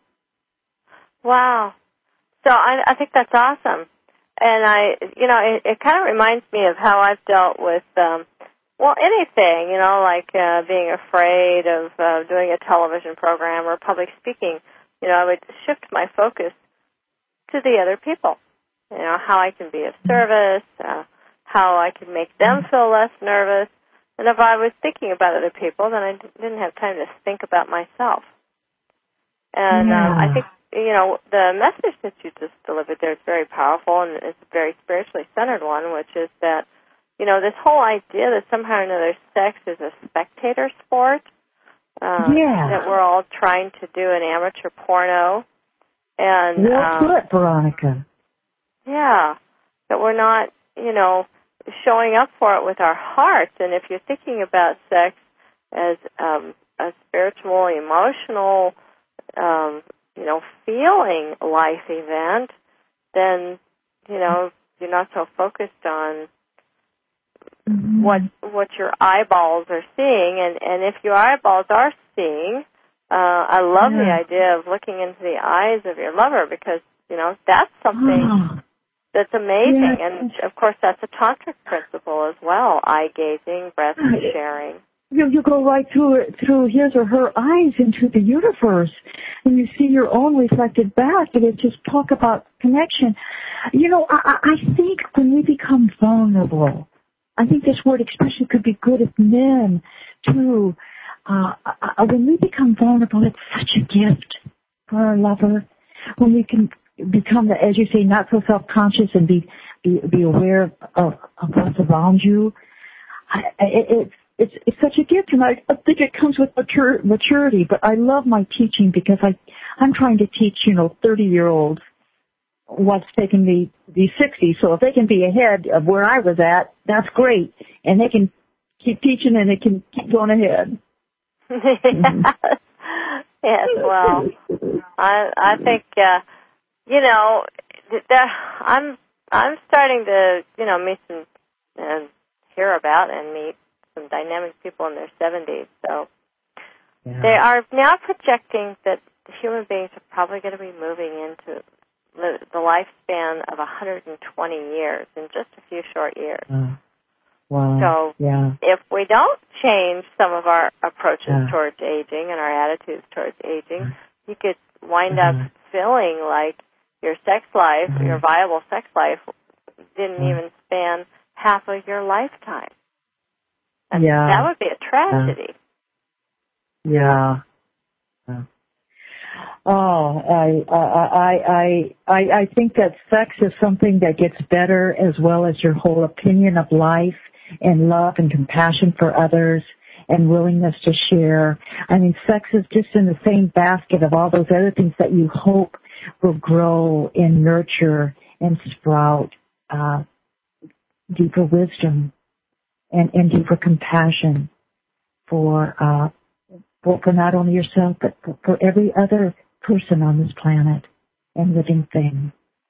Wow. So I, I think that's awesome. And I, you know, it, it kind of reminds me of how I've dealt with, um, well, anything, you know, like uh, being afraid of uh, doing a television program or public speaking. You know, I would shift my focus to the other people. You know, how I can be of service, uh, how I can make them feel less nervous. And if I was thinking about other people, then I didn't have time to think about myself. And yeah. um, I think, you know, the message that you just delivered there is very powerful, and it's a very spiritually centered one, which is that, you know, this whole idea that somehow or another sex is a spectator sport, uh, yeah. that we're all trying to do an amateur porno. And well um, put, Veronica. Yeah, that we're not, you know, showing up for it with our hearts. And if you're thinking about sex as um, a spiritual, emotional, um, you know, feeling life event, then, you know, you're not so focused on mm-hmm. what what your eyeballs are seeing. And, and if your eyeballs are seeing, uh, I love yeah. the idea of looking into the eyes of your lover, because, you know, that's something oh. that's amazing. yes. And, of course, that's a tantric principle as well, eye-gazing, breath sharing. You, you go right through through his or her eyes into the universe, and you see your own reflected back, and it just talk about connection. You know, I, I think when we become vulnerable, I think this word especially could be good at men, too. Uh, uh, when we become vulnerable, it's such a gift for our lover. When we can become, as you say, not so self-conscious and be be, be aware of, of, of what's around you, I, it, it's It's it's such a gift, and I, I think it comes with matur, maturity. But I love my teaching because I I'm trying to teach, you know, thirty year olds what's taken me the sixty. So if they can be ahead of where I was at, that's great, and they can keep teaching and they can keep going ahead. mm-hmm. Yes, well, I I think uh, you know that I'm I'm starting to you know meet some and hear about and meet some dynamic people in their seventies. So yeah. They are now projecting that human beings are probably going to be moving into the, the lifespan of one hundred twenty years in just a few short years. Uh, wow. So yeah. if we don't change some of our approaches yeah. towards aging and our attitudes towards aging, you could wind uh-huh. up feeling like your sex life, uh-huh. your viable sex life, didn't uh-huh. even span half of your lifetime. And yeah. that would be a tragedy. Yeah. yeah. Oh, I, I, I, I, I think that sex is something that gets better, as well as your whole opinion of life and love and compassion for others and willingness to share. I mean, sex is just in the same basket of all those other things that you hope will grow and nurture and sprout uh, deeper wisdom and, and deeper compassion for, uh, for, for not only yourself, but for, for every other person on this planet and living thing.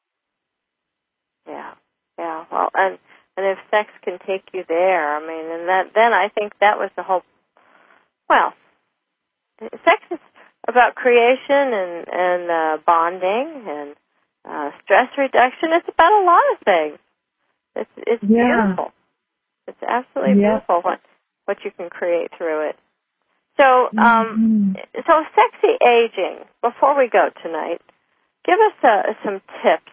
Yeah, yeah. Well, and and if sex can take you there, I mean, and that then I think that was the whole. Well, sex is about creation and and uh, bonding and uh, stress reduction. It's about a lot of things. It's it's yeah. beautiful. It's absolutely yeah. beautiful what what you can create through it. So, um, mm-hmm. so sexy aging. Before we go tonight, give us uh, some tips.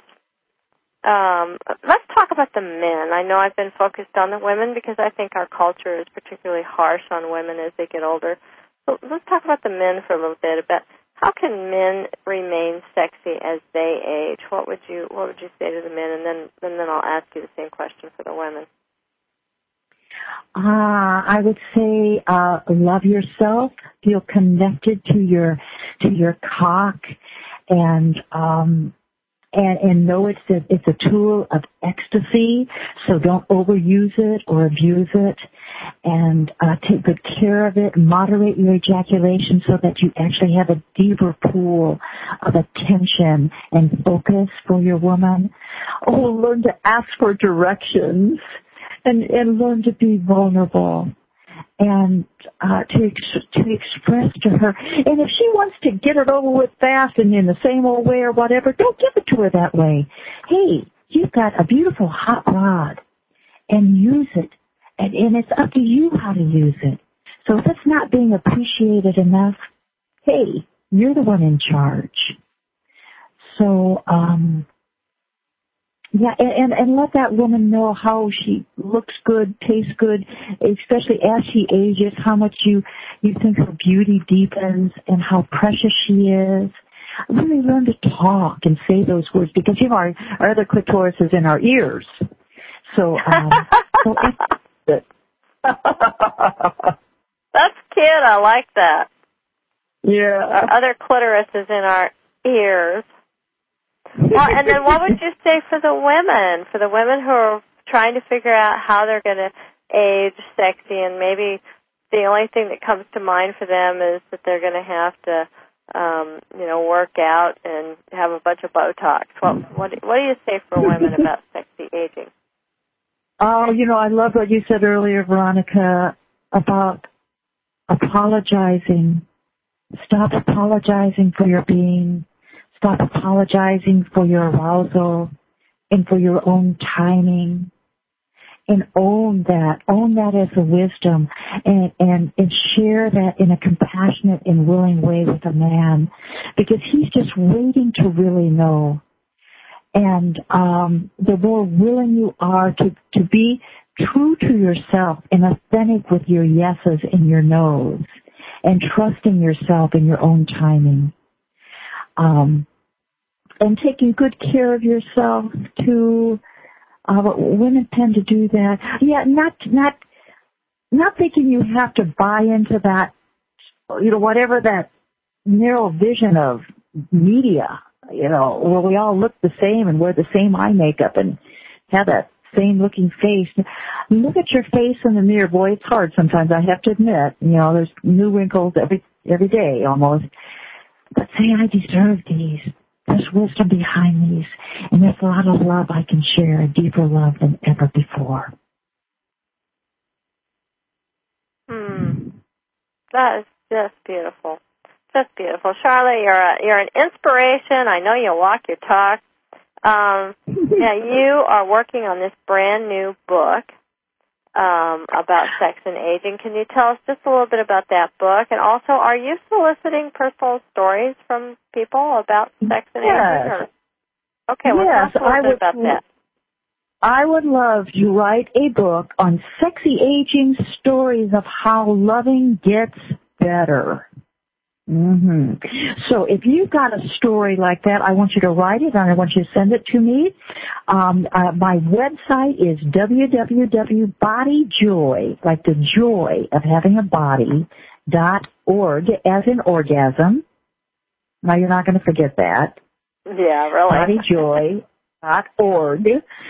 Um, let's talk about the men. I know I've been focused on the women because I think our culture is particularly harsh on women as they get older. So let's talk about the men for a little bit. About how can men remain sexy as they age? What would you What would you say to the men? And then and then I'll ask you the same question for the women. Uh, I would say, uh, love yourself, feel connected to your, to your cock, and, um, and, and know it's a, it's a tool of ecstasy, so don't overuse it or abuse it, and, uh, take good care of it, moderate your ejaculation so that you actually have a deeper pool of attention and focus for your woman. Oh, learn to ask for directions. And, and learn to be vulnerable and uh, to ex- to express to her. And if she wants to get it over with fast and in the same old way or whatever, don't give it to her that way. Hey, you've got a beautiful hot rod, and use it. And, and it's up to you how to use it. So if it's not being appreciated enough, hey, you're the one in charge. So, um... Yeah, and, and, and let that woman know how she looks good, tastes good, especially as she ages, how much you, you think her beauty deepens and how precious she is. Really learn to talk and say those words because, you know, our, our other clitoris is in our ears. So, um, so it. That's cute. I like that. Yeah. Our other clitoris is in our ears. Well, and then what would you say for the women, for the women who are trying to figure out how they're going to age sexy, and maybe the only thing that comes to mind for them is that they're going to have to, um, you know, work out and have a bunch of Botox. Well, what, what do you say for women about sexy aging? Oh, you know, I love what you said earlier, Veronica, about apologizing. Stop apologizing for your being. Stop apologizing for your arousal and for your own timing. And own that. Own that as a wisdom. And, and, and share that in a compassionate and willing way with a man. Because he's just waiting to really know. And um, the more willing you are to, to be true to yourself and authentic with your yeses and your nos. And trusting yourself in your own timing. Um, and taking good care of yourself too. Uh, women tend to do that. Yeah, not not not thinking you have to buy into that, you know, whatever that narrow vision of media, you know, where we all look the same and wear the same eye makeup and have that same looking face. Look at your face in the mirror. Boy, it's hard sometimes, I have to admit. You know, there's new wrinkles every every day almost. But say, I deserve these. There's wisdom behind these. And there's a lot of love I can share, a deeper love than ever before. Hmm. That is just beautiful. Just beautiful. Charlotte, you're a, you're an inspiration. I know you walk your talk. Um, now, you are working on this brand new book um, about sex and aging. Can you tell us just a little bit about that book? And also, are you soliciting personal stories from people about sex and yes. aging? Or? Okay, well, yes, tell us a little I bit would, about that. I would love to write a book on sexy aging stories of how loving gets better. Mm-hmm. So if you've got a story like that, I want you to write it and I want you to send it to me. Um, uh, my website is w w w dot body joy, like the joy of having a body, dot org, as in orgasm. Now you're not going to forget that. Yeah, really. body joy dot org.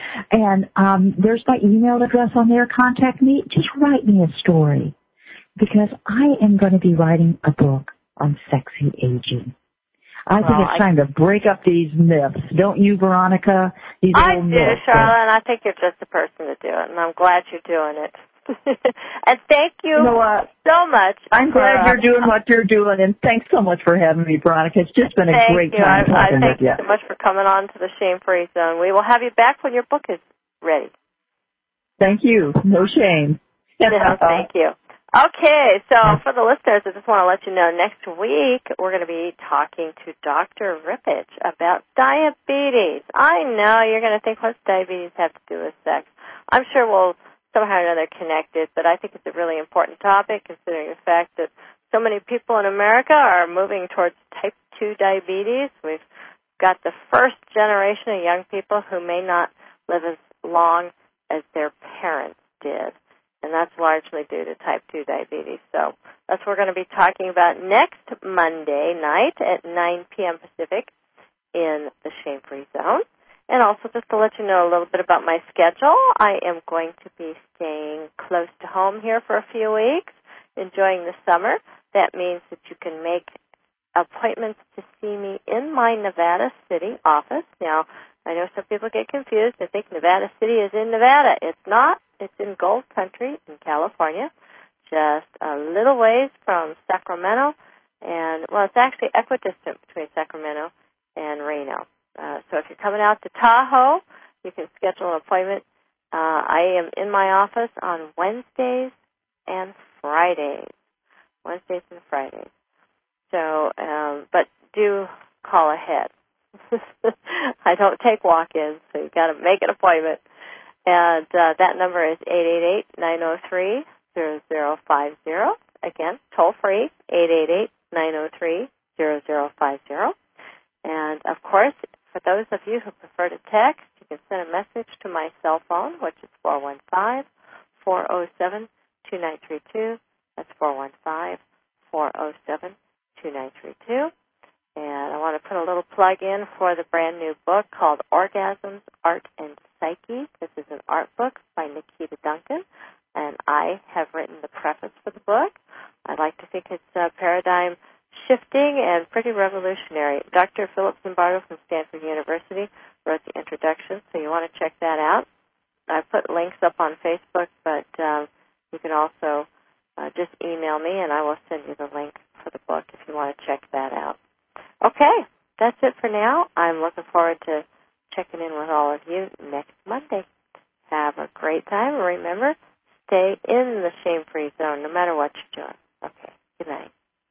And um, there's my email address on there. Contact me. Just write me a story because I am going to be writing a book on sexy aging. I well, think it's I, time to break up these myths. Don't you, Veronica? These I old do, myths. Charlotte, and I think you're just the person to do it, and I'm glad you're doing it. And thank you, you know what? so much. I'm for, glad you're uh, doing what you're doing, and thanks so much for having me, Veronica. It's just been a thank great you. time I, I talking thank with you. you so much for coming on to the Shame-Free Zone. We will have you back when your book is ready. Thank you. No shame. No, thank you. Okay, so for the listeners, I just want to let you know, next week we're going to be talking to Doctor Rippich about diabetes. I know you're going to think, what's diabetes have to do with sex? I'm sure we'll somehow or another connect it, but I think it's a really important topic considering the fact that so many people in America are moving towards type two diabetes. We've got the first generation of young people who may not live as long as their parents did. And that's largely due to type two diabetes. So that's what we're going to be talking about next Monday night at nine p.m. Pacific in the Shame-Free Zone. And also just to let you know a little bit about my schedule, I am going to be staying close to home here for a few weeks, enjoying the summer. That means that you can make appointments to see me in my Nevada City office. Now, I know some people get confused. They think Nevada City is in Nevada. It's not. It's in Gold Country in California, just a little ways from Sacramento. And, well, it's actually equidistant between Sacramento and Reno. Uh, so if you're coming out to Tahoe, you can schedule an appointment. Uh, I am in my office on Wednesdays and Fridays. Wednesdays and Fridays. So, um, but do call ahead. I don't take walk-ins, so you've got to make an appointment. And uh, that number is eight eight eight, nine oh three, zero zero five zero. Again, toll-free, eight eight eight, nine oh three, zero zero five zero. And, of course, for those of you who prefer to text, you can send a message to my cell phone, which is four one five, four oh seven, two nine three two. That's four one five, four oh seven, two nine three two. And I want to put a little plug in for the brand new book called Orgasms, Art, and Psyche. This is an art book by Nikita Duncan, and I have written the preface for the book. I like to think it's uh, paradigm shifting and pretty revolutionary. Doctor Philip Zimbardo from Stanford University wrote the introduction, so you want to check that out. I put links up on Facebook, but um, you can also uh, just email me, and I will send you the link for the book if you want to check that out. Okay, that's it for now. I'm looking forward to checking in with all of you next Monday. Have a great time. Remember, stay in the shame-free zone no matter what you're doing. Okay, good night.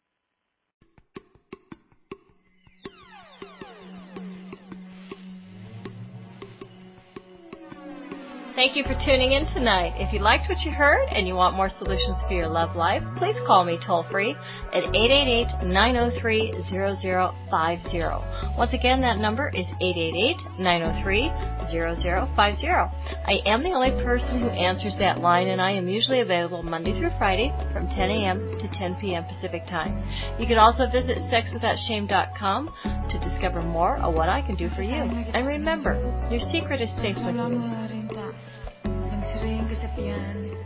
Thank you for tuning in tonight. If you liked what you heard and you want more solutions for your love life, please call me toll-free at eight eight eight, nine oh three, zero zero five zero. Once again, that number is eight eight eight, nine oh three, zero zero five zero. I am the only person who answers that line, and I am usually available Monday through Friday from ten a.m. to ten p.m. Pacific Time. You can also visit sex without shame dot com to discover more of what I can do for you. And remember, your secret is safe with you. Sering kesepian